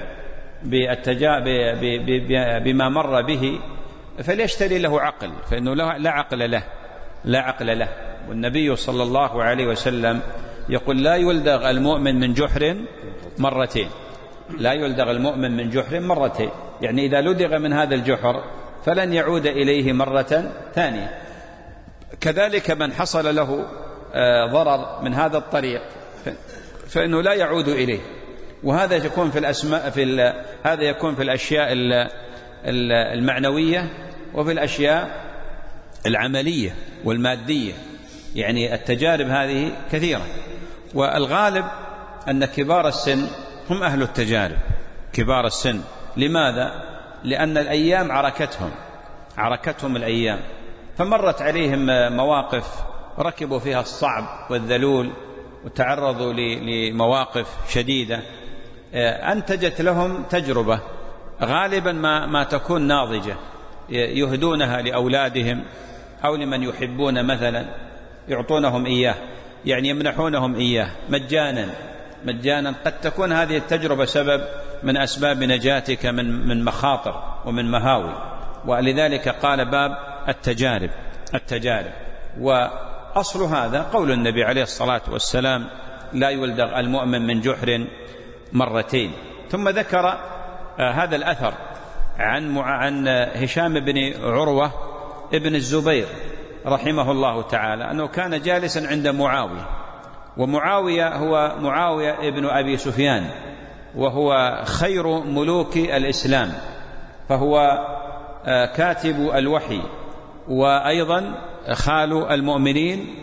بما مر به فليشتري له عقل، فإنه لا عقل له، لا عقل له. والنبي صلى الله عليه وسلم يقول لا يلدغ المؤمن من جحر مرتين. لا يلدغ المؤمن من جحر مرتين، يعني إذا لدغ من هذا الجحر فلن يعود إليه مرة ثانية. كذلك من حصل له ضرر من هذا الطريق فإنه لا يعود إليه، وهذا يكون في الأسماء في هذا يكون في الأشياء المعنوية وفي الأشياء العملية والمادية، يعني التجارب هذه كثيرة. والغالب أن كبار السن هم أهل التجارب، كبار السن. لماذا؟ لأن الأيام عركتهم عركتهم الأيام، فمرت عليهم مواقف ركبوا فيها الصعب والذلول وتعرضوا لمواقف شديدة أنتجت لهم تجربة غالبا ما, ما تكون ناضجة، يهدونها لأولادهم أو لمن يحبون مثلا، يعطونهم إياه، يعني يمنحونهم إياه مجانا مجانا. قد تكون هذه التجربة سبب من أسباب نجاتك من من مخاطر ومن مهاوي، ولذلك قال باب التجارب التجارب وأصل هذا قول النبي عليه الصلاة والسلام: لا يلدغ المؤمن من جحر مرتين. ثم ذكر آه هذا الأثر عن عن هشام بن عروة ابن الزبير رحمه الله تعالى أنه كان جالسا عند معاوية، ومعاوية هو معاوية ابن أبي سفيان، وهو خير ملوك الإسلام، فهو آه كاتب الوحي وأيضا خال المؤمنين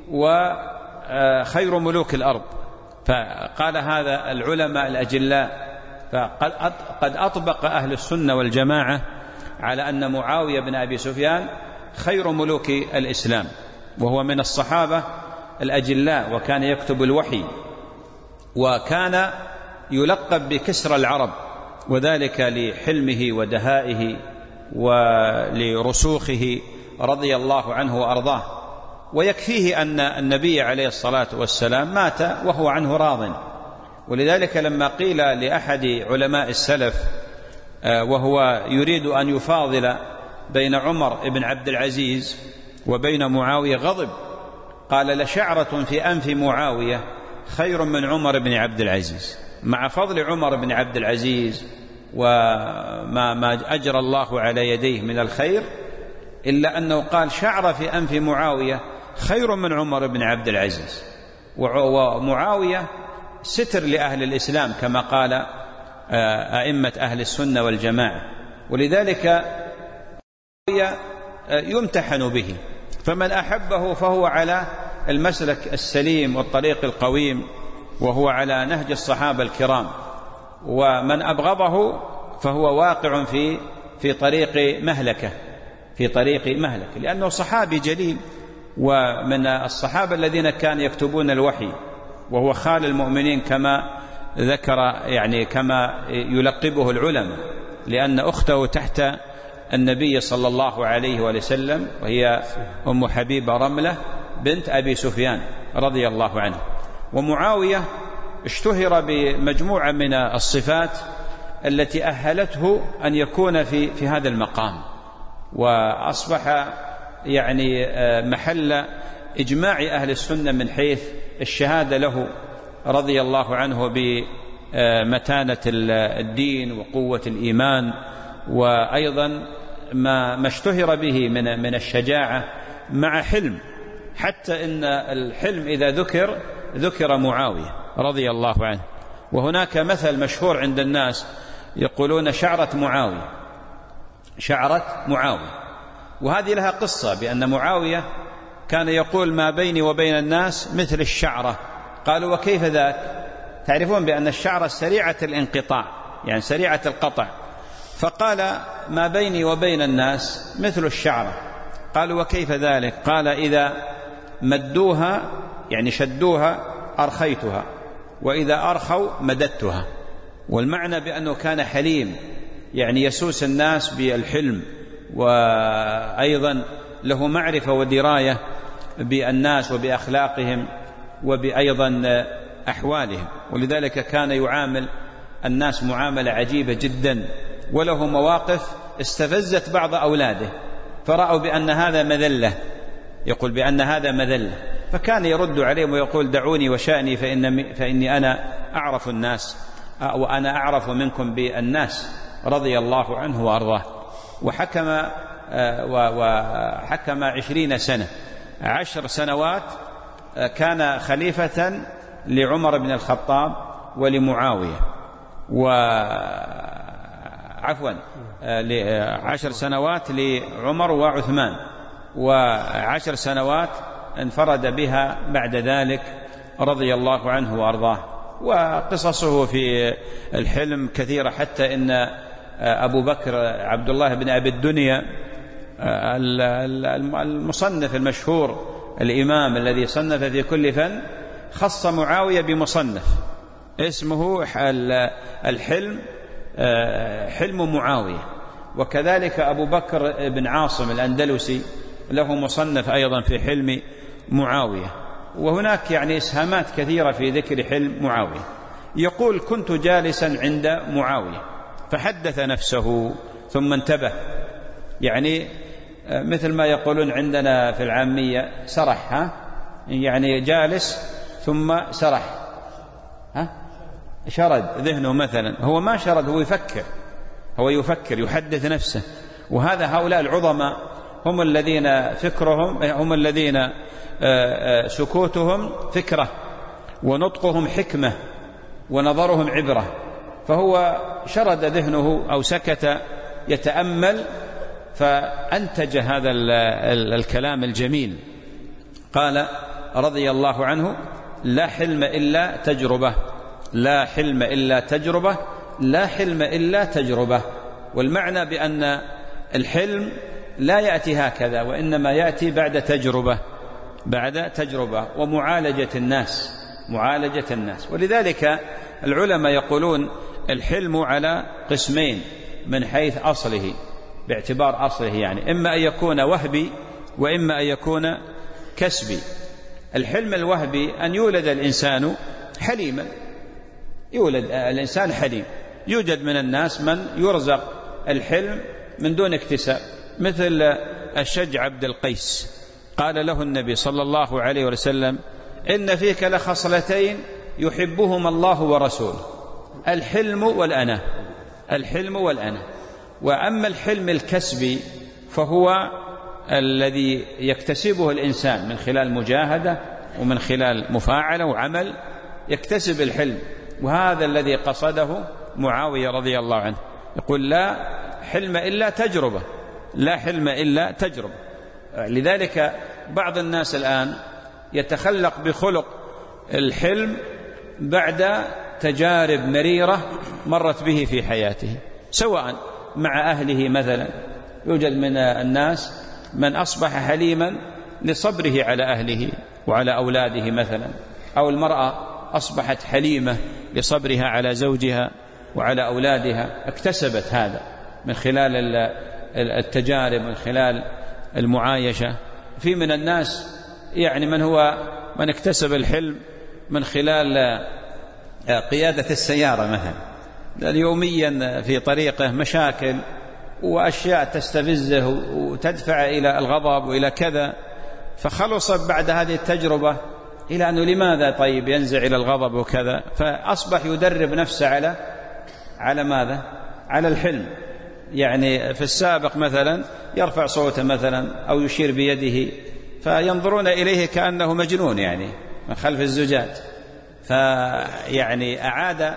وخير ملوك الأرض. فقال هذا العلماء الأجلاء، فقد أطبق أهل السنة والجماعة على أن معاوية بن أبي سفيان خير ملوك الإسلام، وهو من الصحابة الأجلاء، وكان يكتب الوحي، وكان يلقب بكسرى العرب، وذلك لحلمه ودهائه ولرسوخه رضي الله عنه وأرضاه. ويكفيه أن النبي عليه الصلاة والسلام مات وهو عنه راض، ولذلك لما قيل لأحد علماء السلف وهو يريد أن يفاضل بين عمر بن عبد العزيز وبين معاوية غضب، قال: لشعرة في أنف معاوية خير من عمر بن عبد العزيز، مع فضل عمر بن عبد العزيز وما ما أجرى الله على يديه من الخير، إلا أنه قال شعر في أنف معاوية خير من عمر بن عبد العزيز. ومعاوية ستر لأهل الإسلام كما قال أئمة أهل السنة والجماعة، ولذلك يمتحن به، فمن أحبه فهو على المسلك السليم والطريق القويم، وهو على نهج الصحابة الكرام، ومن أبغضه فهو واقع في في طريق مهلكة في طريق مهلكة لأنه صحابي جليل، ومن الصحابة الذين كانوا يكتبون الوحي، وهو خال المؤمنين كما ذكر، يعني كما يلقبه العلماء، لأن أخته تحت النبي صلى الله عليه وسلم، وهي أم حبيبة رملة بنت أبي سفيان رضي الله عنه. ومعاوية اشتهر بمجموعة من الصفات التي أهلته أن يكون في في هذا المقام، وأصبح يعني محل إجماع أهل السنة من حيث الشهادة له رضي الله عنه بمتانة الدين وقوة الإيمان، وأيضا ما ما اشتهر به من من الشجاعة مع حلم، حتى إن الحلم إذا ذكر ذكر معاوية رضي الله عنه. وهناك مثل مشهور عند الناس يقولون شعرة معاوية شعرة معاوية، وهذه لها قصة، بأن معاوية كان يقول: ما بيني وبين الناس مثل الشعرة. قالوا: وكيف ذاك؟ تعرفون بأن الشعرة سريعة الانقطاع، يعني سريعة القطع، فقال: ما بيني وبين الناس مثل الشعرة. قالوا: وكيف ذلك؟ قال: إذا مدوها يعني شدوها أرخيتها، وإذا أرخوا مددتها. والمعنى بأنه كان حليم، يعني يسوس الناس بالحلم، وأيضا له معرفة ودراية بالناس وبأخلاقهم وبأيضا أحوالهم، ولذلك كان يعامل الناس معاملة عجيبة جدا. وله مواقف استفزت بعض أولاده، فرأوا بأن هذا مذلة، يقول بأن هذا مذلة، فكان يرد عليهم ويقول: دعوني وشأني فإن فإني أنا أعرف الناس وأنا أعرف منكم بالناس رضي الله عنه وأرضاه. وحكم وحكم عشرين سنة، عشر سنوات كان خليفة لعمر بن الخطاب ولمعاوية، وعفوا عشر سنوات لعمر وعثمان، وعشر سنوات انفرد بها بعد ذلك رضي الله عنه وأرضاه. وقصصه في الحلم كثيرة، حتى إن أبو بكر عبد الله بن أبي الدنيا المصنف المشهور الإمام الذي صنف في كل فن خص معاوية بمصنف اسمه الحلم، حلم معاوية. وكذلك أبو بكر بن عاصم الأندلسي له مصنف أيضا في حلم معاوية. وهناك يعني إسهامات كثيرة في ذكر حلم معاوية. يقول: كنت جالسا عند معاوية فحدث نفسه ثم انتبه، يعني مثل ما يقولون عندنا في العامية سرح، ها؟ يعني جالس ثم سرح، ها؟ شرد ذهنه مثلا. هو ما شرد، هو يفكر، هو يفكر يحدث نفسه. وهذا هؤلاء العظماء هم الذين فكرهم، هم الذين سكوتهم فكرة، ونطقهم حكمة، ونظرهم عبرة. فهو شرد ذهنه أو سكت يتأمل فأنتج هذا الكلام الجميل. قال رضي الله عنه: لا حلم إلا تجربة، لا حلم إلا تجربة، لا حلم إلا تجربة. والمعنى بأن الحلم لا يأتي هكذا، وإنما يأتي بعد تجربة، بعد تجربة ومعالجة الناس، معالجة الناس. ولذلك العلماء يقولون الحلم على قسمين من حيث أصله، باعتبار أصله، يعني إما أن يكون وهبي وإما أن يكون كسبي. الحلم الوهبي أن يولد الإنسان حليما، يولد الإنسان حليم. يوجد من الناس من يرزق الحلم من دون اكتساب، مثل الشج عبد القيس، قال له النبي صلى الله عليه وسلم: إن فيك لخصلتين يحبهما الله ورسوله، الحلم والأناة، الحلم والأناة. وأما الحلم الكسبي فهو الذي يكتسبه الإنسان من خلال مجاهدة ومن خلال مفاعلة وعمل، يكتسب الحلم. وهذا الذي قصده معاوية رضي الله عنه، يقول: لا حلم إلا تجربة، لا حلم إلا تجربة. لذلك بعض الناس الآن يتخلق بخلق الحلم بعد تجارب مريرة مرت به في حياته، سواء مع أهله مثلا. يوجد من الناس من أصبح حليما لصبره على أهله وعلى أولاده مثلا، أو المرأة أصبحت حليمة لصبرها على زوجها وعلى أولادها، اكتسبت هذا من خلال التجارب، من خلال المعايشة. في من الناس يعني من هو من اكتسب الحلم من خلال قيادة السيارة مثلا، يوميا في طريقه مشاكل وأشياء تستفزه وتدفع إلى الغضب وإلى كذا، فخلص بعد هذه التجربة إلى أنه لماذا طيب ينزع إلى الغضب وكذا، فأصبح يدرب نفسه على على ماذا؟ على الحلم. يعني في السابق مثلا يرفع صوته مثلا أو يشير بيده فينظرون إليه كأنه مجنون يعني من خلف الزجاج، فيعني أعاد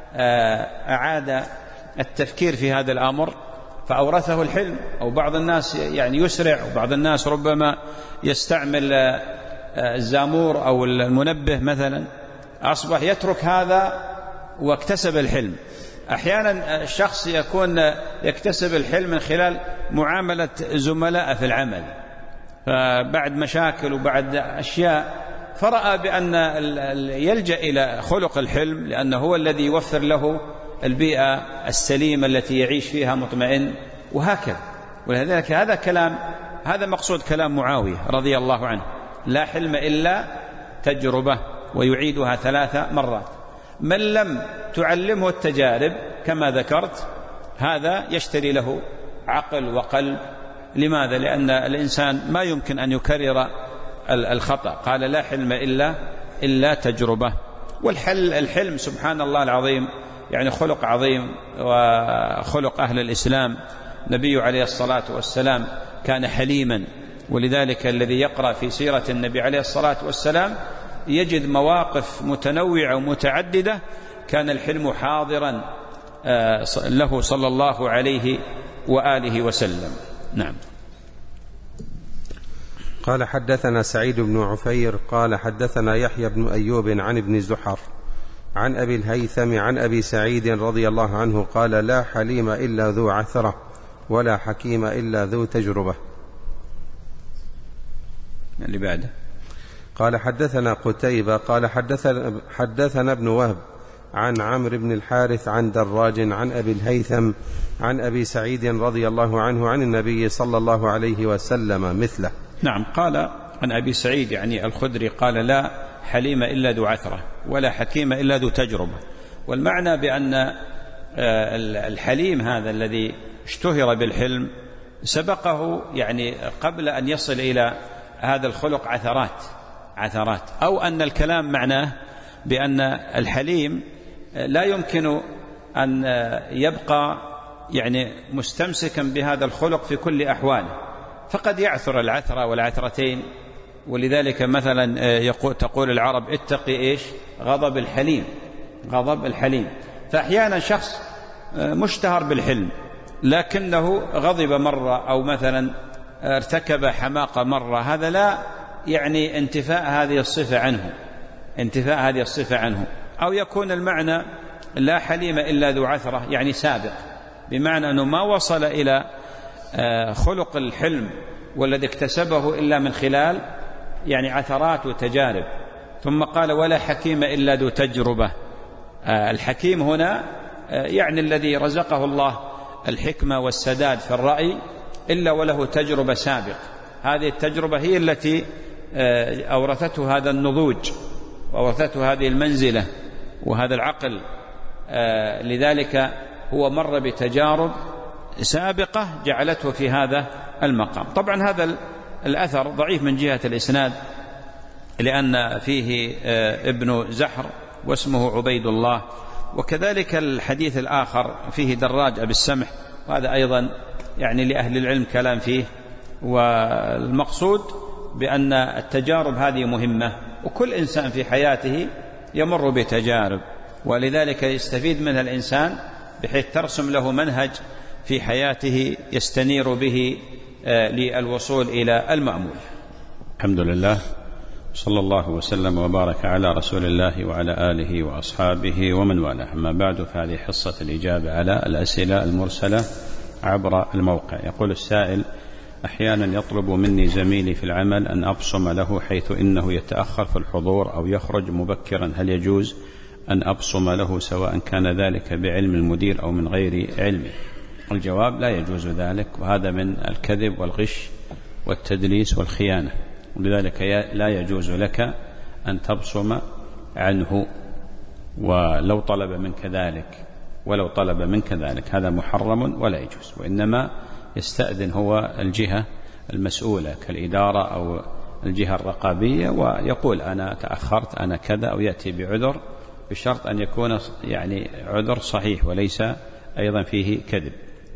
أعاد التفكير في هذا الأمر فأورثه الحلم. أو بعض الناس يعني يسرع، وبعض الناس ربما يستعمل الزامور أو المنبه مثلا، أصبح يترك هذا واكتسب الحلم. أحيانا الشخص يكون يكتسب الحلم من خلال معاملة زملاء في العمل، فبعد مشاكل وبعد أشياء فرأى بأن يلجأ إلى خلق الحلم، لأنه هو الذي يوفر له البيئة السليمة التي يعيش فيها مطمئن، وهكذا. ولذلك هذا كلام، هذا مقصود كلام معاوية رضي الله عنه: لا حلم إلا تجربة، ويعيدها ثلاث مرات. من لم تعلمه التجارب كما ذكرت هذا يشتري له عقل وقلب. لماذا؟ لأن الإنسان ما يمكن أن يكرر الخطأ. قال: لا حلم إلا إلا تجربة. والحل الحلم سبحان الله العظيم يعني خلق عظيم وخلق أهل الإسلام. النبي عليه الصلاة والسلام كان حليما، ولذلك الذي يقرأ في سيرة النبي عليه الصلاة والسلام يجد مواقف متنوعة ومتعددة كان الحلم حاضرا له صلى الله عليه وآله وسلم. نعم. قال حدثنا سعيد بن عفير قال حدثنا يحيى بن أيوب عن ابن زحر عن أبي الهيثم عن أبي سعيد رضي الله عنه قال لا حليم إلا ذو عثرة ولا حكيم إلا ذو تجربة. اللي بعده قال حدثنا قتيبة قال حدثنا, حدثنا ابن وهب عن عمرو بن الحارث عن دراج عن أبي الهيثم عن أبي سعيد رضي الله عنه عن النبي صلى الله عليه وسلم مثله. نعم. قال عن أبي سعيد يعني الخدري قال لا حليم إلا ذو عثرة ولا حكيم إلا ذو تجربة. والمعنى بأن الحليم هذا الذي اشتهر بالحلم سبقه يعني قبل أن يصل إلى هذا الخلق عثرات عثرات أو أن الكلام معناه بأن الحليم لا يمكن أن يبقى يعني مستمسكا بهذا الخلق في كل أحواله، فقد يعثر العثرة والعثرتين. ولذلك مثلا يقول تقول العرب اتقي إيش غضب الحليم، غضب الحليم. فأحيانا شخص مشتهر بالحلم لكنه غضب مرة أو مثلا ارتكب حماقة مرة، هذا لا يعني انتفاء هذه الصفة عنه انتفاء هذه الصفة عنه. أو يكون المعنى لا حليم إلا ذو عثرة يعني سابق، بمعنى أنه ما وصل إلى خلق الحلم والذي اكتسبه إلا من خلال يعني عثرات وتجارب. ثم قال ولا حكيم إلا ذو تجربة. الحكيم هنا يعني الذي رزقه الله الحكمة والسداد في الرأي إلا وله تجربة سابق. هذه التجربة هي التي أورثته هذا النضوج وأورثته هذه المنزلة وهذا العقل. لذلك هو مر بتجارب سابقة جعلته في هذا المقام. طبعا هذا الأثر ضعيف من جهة الإسناد لأن فيه ابن زحر واسمه عبيد الله، وكذلك الحديث الآخر فيه دراج أبي السمح، وهذا أيضا يعني لأهل العلم كلام فيه. والمقصود بأن التجارب هذه مهمة، وكل إنسان في حياته يمر بتجارب، ولذلك يستفيد منها الإنسان بحيث ترسم له منهج في حياته يستنير به للوصول إلى المأمول. الحمد لله، صلى الله وسلم وبارك على رسول الله وعلى آله وأصحابه ومن والاه. أما بعد، فهذه حصة الإجابة على الأسئلة المرسلة عبر الموقع. يقول السائل: أحيانا يطلب مني زميلي في العمل أن أبصم له حيث إنه يتأخر في الحضور أو يخرج مبكرا، هل يجوز أن أبصم له سواء كان ذلك بعلم المدير أو من غير علمه؟ الجواب: لا يجوز ذلك، وهذا من الكذب والغش والتدليس والخيانة، ولذلك لا يجوز لك أن تبصم عنه. ولو طلب منك ذلك ولو طلب منك ذلك هذا محرم ولا يجوز، وإنما يستأذن هو الجهة المسؤولة كالإدارة أو الجهة الرقابية ويقول أنا تأخرت أنا كذا، أو يأتي بعذر بشرط أن يكون يعني عذر صحيح وليس أيضا فيه كذب.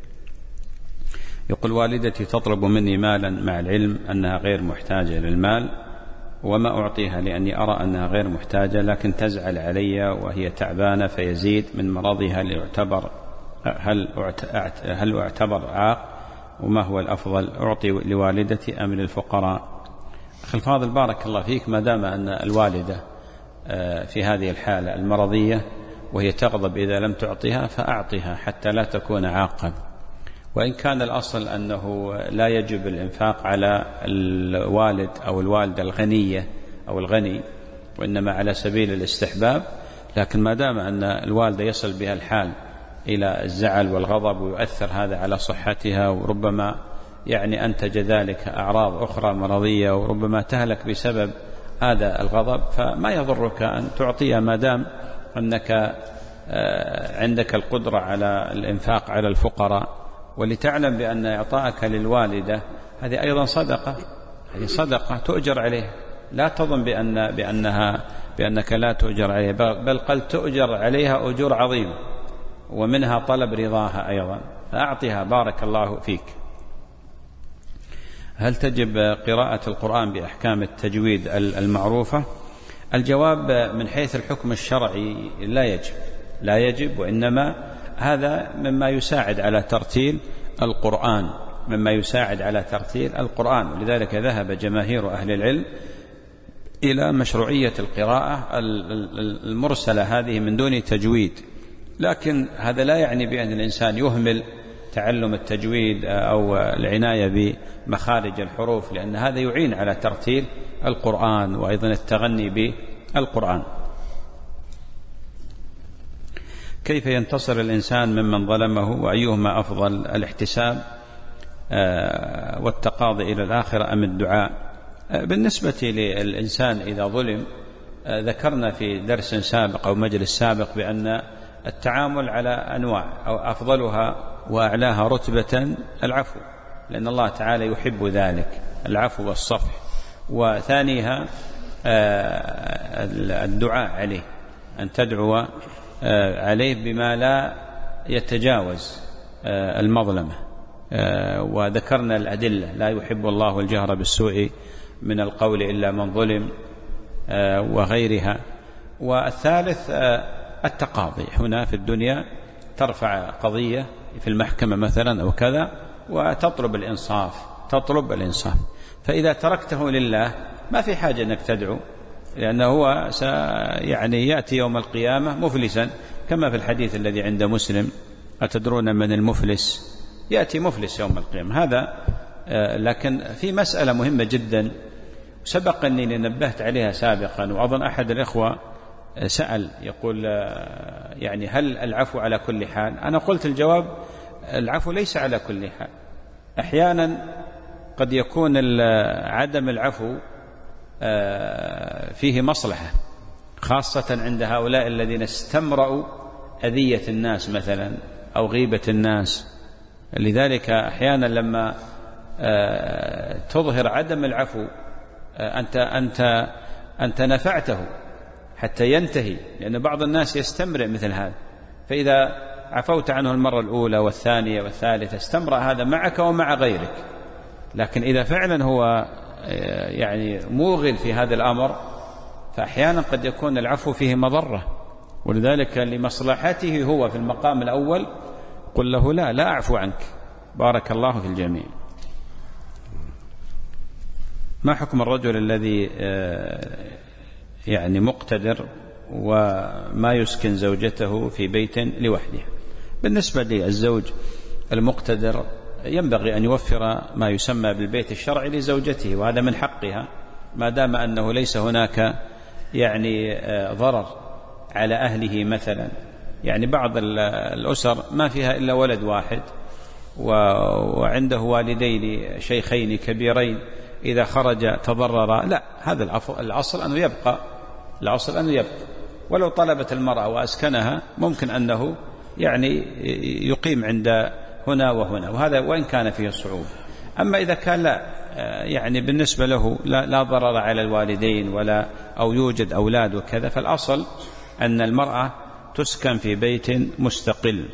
يقول: والدتي تطلب مني مالا مع العلم أنها غير محتاجة للمال، وما أعطيها لأني أرى أنها غير محتاجة، لكن تزعل علي وهي تعبانة فيزيد من مرضها. هل يعتبر هل هل أعتبر عاق؟ وما هو الأفضل، أعطي لوالدتي أم للفقراء؟ أخي الفاضل، بارك الله فيك، ما دام أن الوالدة في هذه الحالة المرضية وهي تغضب إذا لم تعطيها فأعطيها حتى لا تكون عاقا. وإن كان الأصل أنه لا يجب الإنفاق على الوالد أو الوالدة الغنية أو الغني، وإنما على سبيل الاستحباب، لكن ما دام أن الوالدة يصل بها الحال إلى الزعل والغضب ويؤثر هذا على صحتها، وربما يعني أنتج ذلك أعراض أخرى مرضية وربما تهلك بسبب هذا الغضب، فما يضرك أن تعطيها ما دام أنك عندك القدرة على الإنفاق على الفقراء. ولتعلم بأن إعطاءك للوالدة هذه أيضا صدقة، هذه صدقة تؤجر عليها، لا تظن بأن بأنها بأنك لا تؤجر عليها، بل قد تؤجر عليها أجور عظيمة. ومنها طلب رضاها أيضا، فأعطها بارك الله فيك. هل تجب قراءة القرآن بأحكام التجويد المعروفة؟ الجواب من حيث الحكم الشرعي لا يجب، لا يجب، وإنما هذا مما يساعد على ترتيل القرآن، مما يساعد على ترتيل القرآن. ولذلك ذهب جماهير أهل العلم إلى مشروعية القراءة المرسلة هذه من دون تجويد، لكن هذا لا يعني بأن الإنسان يهمل تعلم التجويد أو العناية بمخارج الحروف، لأن هذا يعين على ترتيل القرآن وأيضا التغني بالقرآن. كيف ينتصر الإنسان ممن ظلمه، وأيهما أفضل، الاحتساب والتقاضي إلى الآخرة أم الدعاء؟ بالنسبة للإنسان إذا ظلم، ذكرنا في درس سابق أو مجلس سابق بأن التعامل على أنواع، أو أفضلها وأعلاها رتبة العفو، لأن الله تعالى يحب ذلك، العفو والصفح. وثانيها الدعاء عليه، أن تدعو عليه بما لا يتجاوز المظلمة. وذكرنا الأدلة، لا يحب الله الجهر بالسوء من القول إلا من ظلم وغيرها. والثالث التقاضي، هنا في الدنيا ترفع قضية في المحكمة مثلا أو كذا وتطلب الإنصاف، تطلب الإنصاف. فإذا تركته لله ما في حاجة أنك تدعو، لأنه هو يعني يأتي يوم القيامة مفلسا، كما في الحديث الذي عند مسلم: أتدرون من المفلس؟ يأتي مفلس يوم القيامة. هذا لكن في مسألة مهمة جدا سبق أني نبهت عليها سابقا، وأظن أحد الإخوة سأل يقول يعني هل العفو على كل حال؟ أنا قلت الجواب: العفو ليس على كل حال. أحيانا قد يكون عدم العفو فيه مصلحة، خاصة عند هؤلاء الذين استمرأوا أذية الناس مثلا أو غيبة الناس. لذلك أحيانا لما تظهر عدم العفو أنت, أنت, أنت نفعته حتى ينتهي، لأن بعض الناس يستمرئ مثل هذا، فإذا عفوت عنه المرة الأولى والثانية والثالثة استمرأ هذا معك ومع غيرك. لكن إذا فعلا هو يعني موغل في هذا الأمر، فأحيانا قد يكون العفو فيه مضرة، ولذلك لمصلحته هو في المقام الأول قل له: لا لا أعفو عنك، بارك الله في الجميع. ما حكم الرجل الذي يعني مقتدر وما يسكن زوجته في بيت لوحدها؟ بالنسبة للزوج المقتدر ينبغي أن يوفر ما يسمى بالبيت الشرعي لزوجته، وهذا من حقها ما دام أنه ليس هناك يعني ضرر على أهله. مثلا يعني بعض الأسر ما فيها إلا ولد واحد وعنده والدين شيخين كبيرين، إذا خرج تضرر، لا، هذا الأصل أنه يبقى، الأصل أنه يبقى، ولو طلبت المرأة وأسكنها ممكن أنه يعني يقيم عند هنا وهنا، وهذا وإن كان فيه صعوبة. أما إذا كان لا يعني بالنسبة له لا, لا ضرر على الوالدين ولا أو يوجد أولاد وكذا، فالأصل أن المرأة تسكن في بيت مستقل.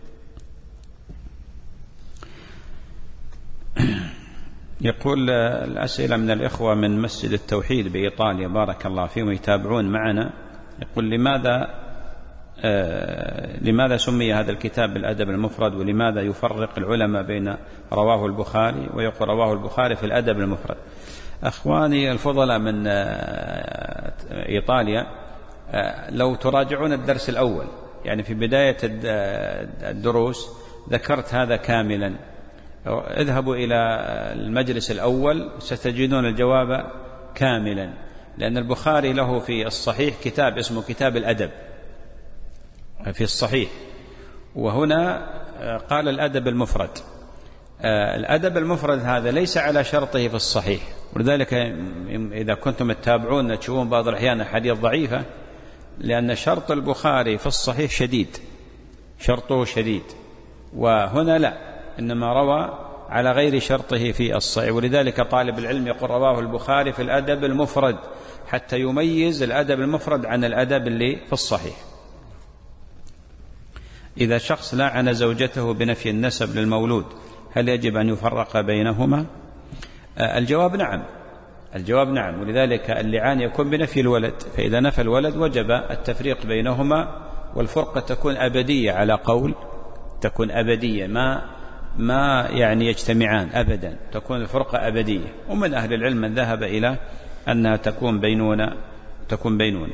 يقول الأسئلة من الإخوة من مسجد التوحيد بإيطاليا بارك الله فيهم يتابعون معنا، يقول: لماذا آه لماذا سمي هذا الكتاب بالأدب المفرد، ولماذا يفرق العلماء بين رواه البخاري ويقول رواه البخاري في الأدب المفرد؟ أخواني الفضلاء من آه إيطاليا، آه لو تراجعون الدرس الأول يعني في بداية الدروس ذكرت هذا كاملا، اذهبوا إلى المجلس الأول ستجدون الجواب كاملا، لأن البخاري له في الصحيح كتاب اسمه كتاب الأدب في الصحيح، وهنا قال الأدب المفرد. الأدب المفرد هذا ليس على شرطه في الصحيح، ولذلك إذا كنتم تتابعون تشوفون بعض الأحيان حديث ضعيفة، لأن شرط البخاري في الصحيح شديد، شرطه شديد، وهنا لا، إنما روى على غير شرطه في الصحيح. ولذلك طالب العلم يقول رواه البخاري في الأدب المفرد حتى يميز الأدب المفرد عن الأدب اللي في الصحيح. إذا شخص لعن زوجته بنفي النسب للمولود هل يجب أن يفرق بينهما؟ الجواب نعم، الجواب نعم، ولذلك اللعان يكون بنفي الولد، فإذا نفى الولد وجب التفريق بينهما، والفرقة تكون أبدية على قول، تكون أبدية، ما ما يعني يجتمعان أبدا، تكون الفرقة أبدية. ومن أهل العلم من ذهب إلى أنها تكون بينونة، تكون بينونة.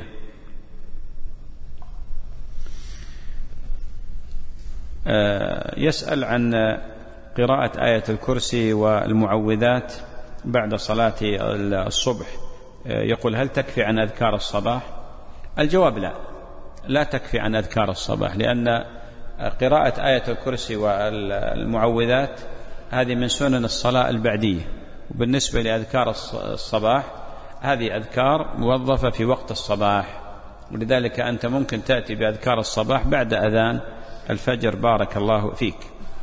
يسأل عن قراءة آية الكرسي والمعوذات بعد صلاة الصبح، يقول هل تكفي عن أذكار الصباح؟ الجواب لا، لا تكفي عن أذكار الصباح، لأن قراءة آية الكرسي والمعوذات هذه من سنن الصلاة البعدية، وبالنسبة لأذكار الصباح هذه أذكار موظفة في وقت الصباح، ولذلك أنت ممكن تأتي بأذكار الصباح بعد أذان الفجر. بارك الله فيك.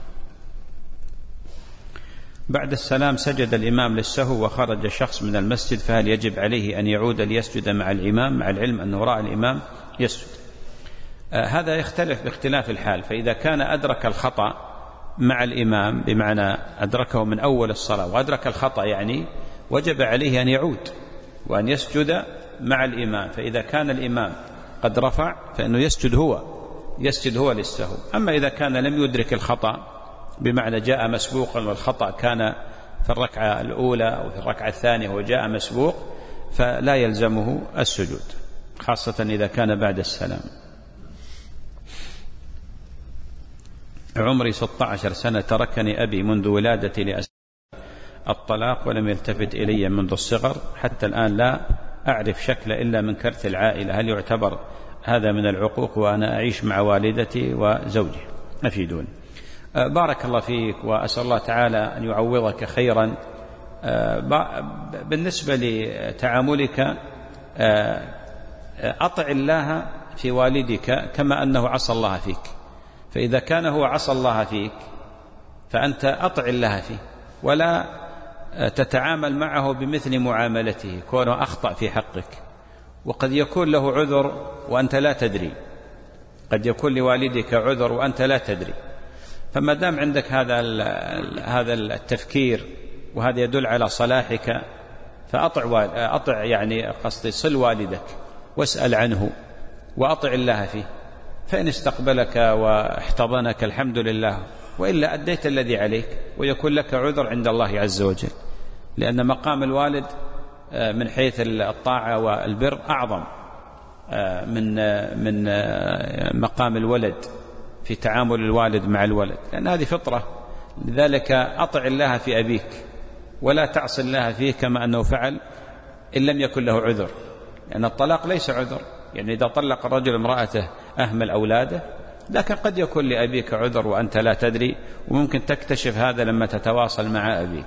بعد السلام سجد الإمام للسهو وخرج شخص من المسجد، فهل يجب عليه أن يعود ليسجد مع الإمام مع العلم أنه رأى الإمام يسجد؟ آه هذا يختلف باختلاف الحال، فإذا كان أدرك الخطأ مع الإمام بمعنى أدركه من أول الصلاة وأدرك الخطأ يعني وجب عليه أن يعود وأن يسجد مع الإمام، فإذا كان الإمام قد رفع فإنه يسجد هو يسجد هو للسهو. أما إذا كان لم يدرك الخطأ بمعنى جاء مسبوقا والخطأ كان في الركعة الأولى أو في الركعة الثانية وجاء مسبوق فلا يلزمه السجود، خاصة إذا كان بعد السلام. عمري ستة عشر سنة، تركني أبي منذ ولادتي لأسباب الطلاق ولم يلتفت إلي منذ الصغر، حتى الآن لا أعرف شكل إلا من كرث العائلة، هل يعتبر هذا من العقوق وأنا أعيش مع والدتي وزوجي؟ أفيدون. بارك الله فيك، وأسأل الله تعالى أن يعوضك خيرا. بالنسبة لتعاملك أطع الله في والدك كما أنه عصى الله فيك، فإذا كان هو عصى الله فيك فأنت أطع الله فيه، ولا تتعامل معه بمثل معاملته كونه أخطأ في حقك، وقد يكون له عذر وأنت لا تدري، قد يكون لوالدك عذر وأنت لا تدري، فما دام عندك هذا هذا التفكير وهذا يدل على صلاحك فأطع أطع يعني قصدي صل والدك واسأل عنه وأطع الله فيه، فإن استقبلك واحتضنك الحمد لله، وإلا أديت الذي عليك ويكون لك عذر عند الله عز وجل، لأن مقام الوالد من حيث الطاعة والبر أعظم من من مقام الولد في تعامل الوالد مع الولد، لأن هذه فطرة. لذلك أطع الله في أبيك ولا تعص الله فيه كما أنه فعل إن لم يكن له عذر، لأن الطلاق ليس عذر، يعني إذا طلق الرجل امرأته أهمل أولاده، لكن قد يكون لأبيك عذر وأنت لا تدري، وممكن تكتشف هذا لما تتواصل مع أبيك.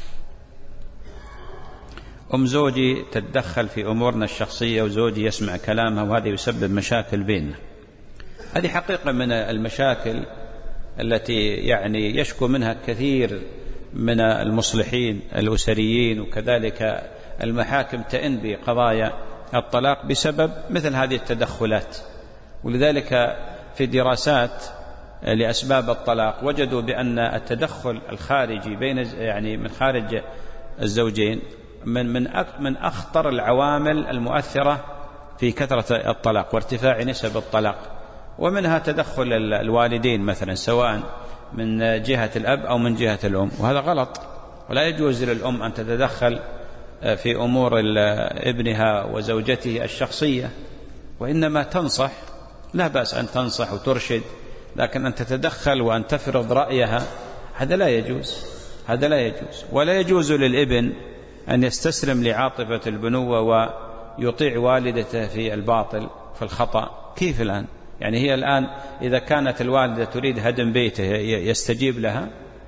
أم زوجي تتدخل في أمورنا الشخصية وزوجي يسمع كلامها وهذا يسبب مشاكل بيننا. هذه حقيقة من المشاكل التي يعني يشكو منها كثير من المصلحين الأسريين، وكذلك المحاكم تئن بقضايا الطلاق بسبب مثل هذه التدخلات. ولذلك في دراسات لأسباب الطلاق وجدوا بأن التدخل الخارجي بين يعني من خارج الزوجين من من من أخطر العوامل المؤثرة في كثرة الطلاق وارتفاع نسب الطلاق، ومنها تدخل الوالدين مثلا سواء من جهة الأب أو من جهة الأم، وهذا غلط، ولا يجوز للأم أن تتدخل في أمور ابنها وزوجته الشخصية، وإنما تنصح، لا بأس أن تنصح وترشد، لكن أن تتدخل وأن تفرض رأيها هذا لا يجوز، هذا لا يجوز. ولا يجوز للابن أن يستسلم لعاطفة البنوة ويطيع والدته في الباطل في الخطأ. كيف الآن؟ يعني هي الآن إذا كانت الوالدة تريد هدم بيته يستجيب لها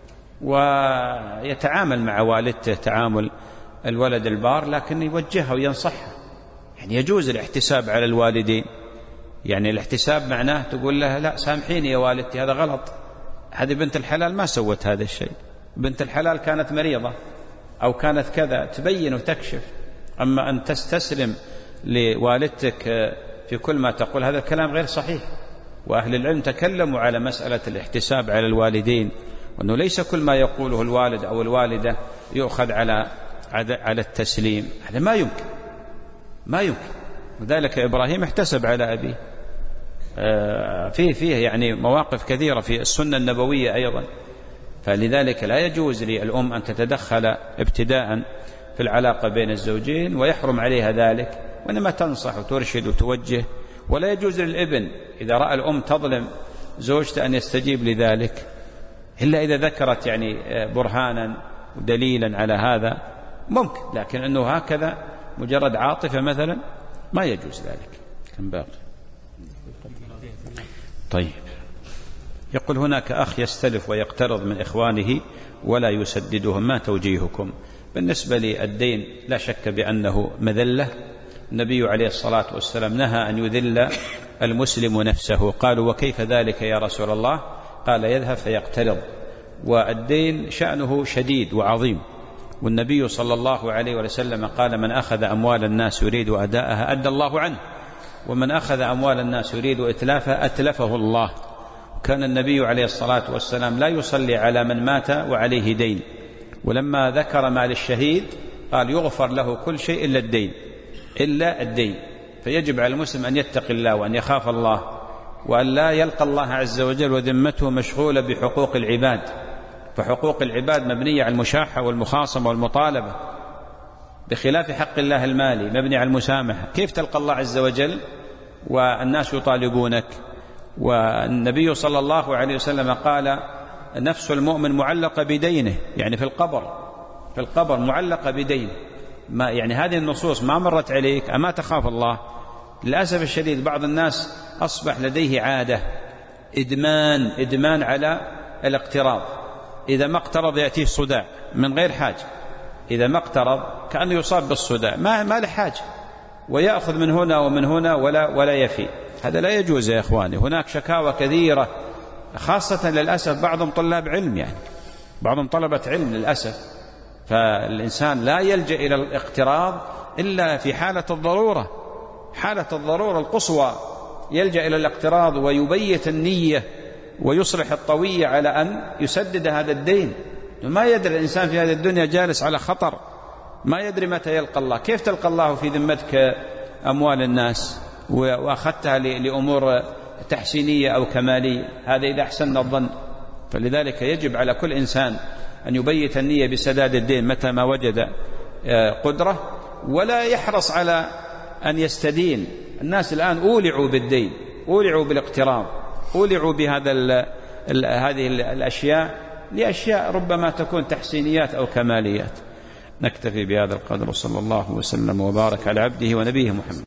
ويتعامل مع والدته تعامل الولد البار، لكن يوجهها وينصحها. يعني يجوز الاحتساب على الوالدين، يعني الاحتساب معناه تقول لها لا سامحيني يا والدتي هذا غلط، هذه بنت الحلال ما سوت هذا الشيء، بنت الحلال كانت مريضة أو كانت كذا، تبين وتكشف. أما أن تستسلم لوالدتك في كل ما تقول هذا الكلام غير صحيح، وأهل العلم تكلموا على مسألة الاحتساب على الوالدين، وأنه ليس كل ما يقوله الوالد أو الوالدة يؤخذ على على التسليم، هذا ما يمكن ما يمكن. وذلك إبراهيم احتسب على أبيه. فيه فيه يعني مواقف كثيرة في السنة النبوية أيضا، فلذلك لا يجوز للأم أن تتدخل ابتداء في العلاقة بين الزوجين ويحرم عليها ذلك، وإنما تنصح وترشد وتوجه. ولا يجوز للابن إذا رأى الأم تظلم زوجته أن يستجيب لذلك، إلا إذا ذكرت يعني برهانا ودليلا على هذا ممكن، لكن أنه هكذا مجرد عاطفة مثلا ما يجوز ذلك. كم باقي؟ طيب، يقول هناك أخ يستلف ويقترض من إخوانه ولا يسددهم، ما توجيهكم؟ بالنسبة للدين لا شك بأنه مذلة. النبي عليه الصلاة والسلام نهى أن يذل المسلم نفسه. قالوا وكيف ذلك يا رسول الله؟ قال يذهب فيقترض، والدين شأنه شديد وعظيم. والنبي صلى الله عليه وسلم قال من أخذ أموال الناس يريد أداءها أدى الله عنه، ومن أخذ أموال الناس يريد إتلافها أتلفه الله. كان النبي عليه الصلاة والسلام لا يصلي على من مات وعليه دين، ولما ذكر مال الشهيد قال يغفر له كل شيء إلا الدين إلا الدين. فيجب على المسلم أن يتقي الله وأن يخاف الله، وأن لا يلقى الله عز وجل وذمته مشغولة بحقوق العباد، فحقوق العباد مبنية على المشاحة والمخاصمة والمطالبة، بخلاف حق الله المالي مبني على المسامحة. كيف تلقى الله عز وجل والناس يطالبونك؟ والنبي صلى الله عليه وسلم قال نفس المؤمن معلقة بدينه، يعني في القبر في القبر معلقة بدينه. ما يعني هذه النصوص ما مرت عليك؟ أما تخاف الله؟ للأسف الشديد بعض الناس أصبح لديه عادة إدمان إدمان على الاقتراض. إذا ما اقترض يأتيه صداع من غير حاجة، إذا ما اقترض كأنه يصاب بالصداع، ما ما له حاجة، ويأخذ من هنا ومن هنا ولا ولا يفي. هذا لا يجوز يا إخواني. هناك شكاوى كثيرة، خاصة للأسف بعضهم طلاب علم، يعني بعضهم طلبة علم للأسف. فالإنسان لا يلجأ إلى الاقتراض إلا في حالة الضرورة، حالة الضرورة القصوى يلجأ إلى الاقتراض ويبيت النية ويصلح الطوية على أن يسدد هذا الدين. ما يدري الإنسان في هذه الدنيا جالس على خطر، ما يدري متى يلقى الله. كيف تلقى الله في ذمتك أموال الناس وأخذتها لأمور تحسينية أو كمالية؟ هذا إذا أحسن الظن. فلذلك يجب على كل إنسان أن يبيت النية بسداد الدين متى ما وجد قدرة، ولا يحرص على أن يستدين. الناس الآن أولعوا بالدين، أولعوا بالاقتراض، أولعوا بهذا ال ال هذه الأشياء لأشياء ربما تكون تحسينيات أو كماليات. نكتفي بهذا القدر، وصلى الله وسلم وبارك على عبده ونبيه محمد.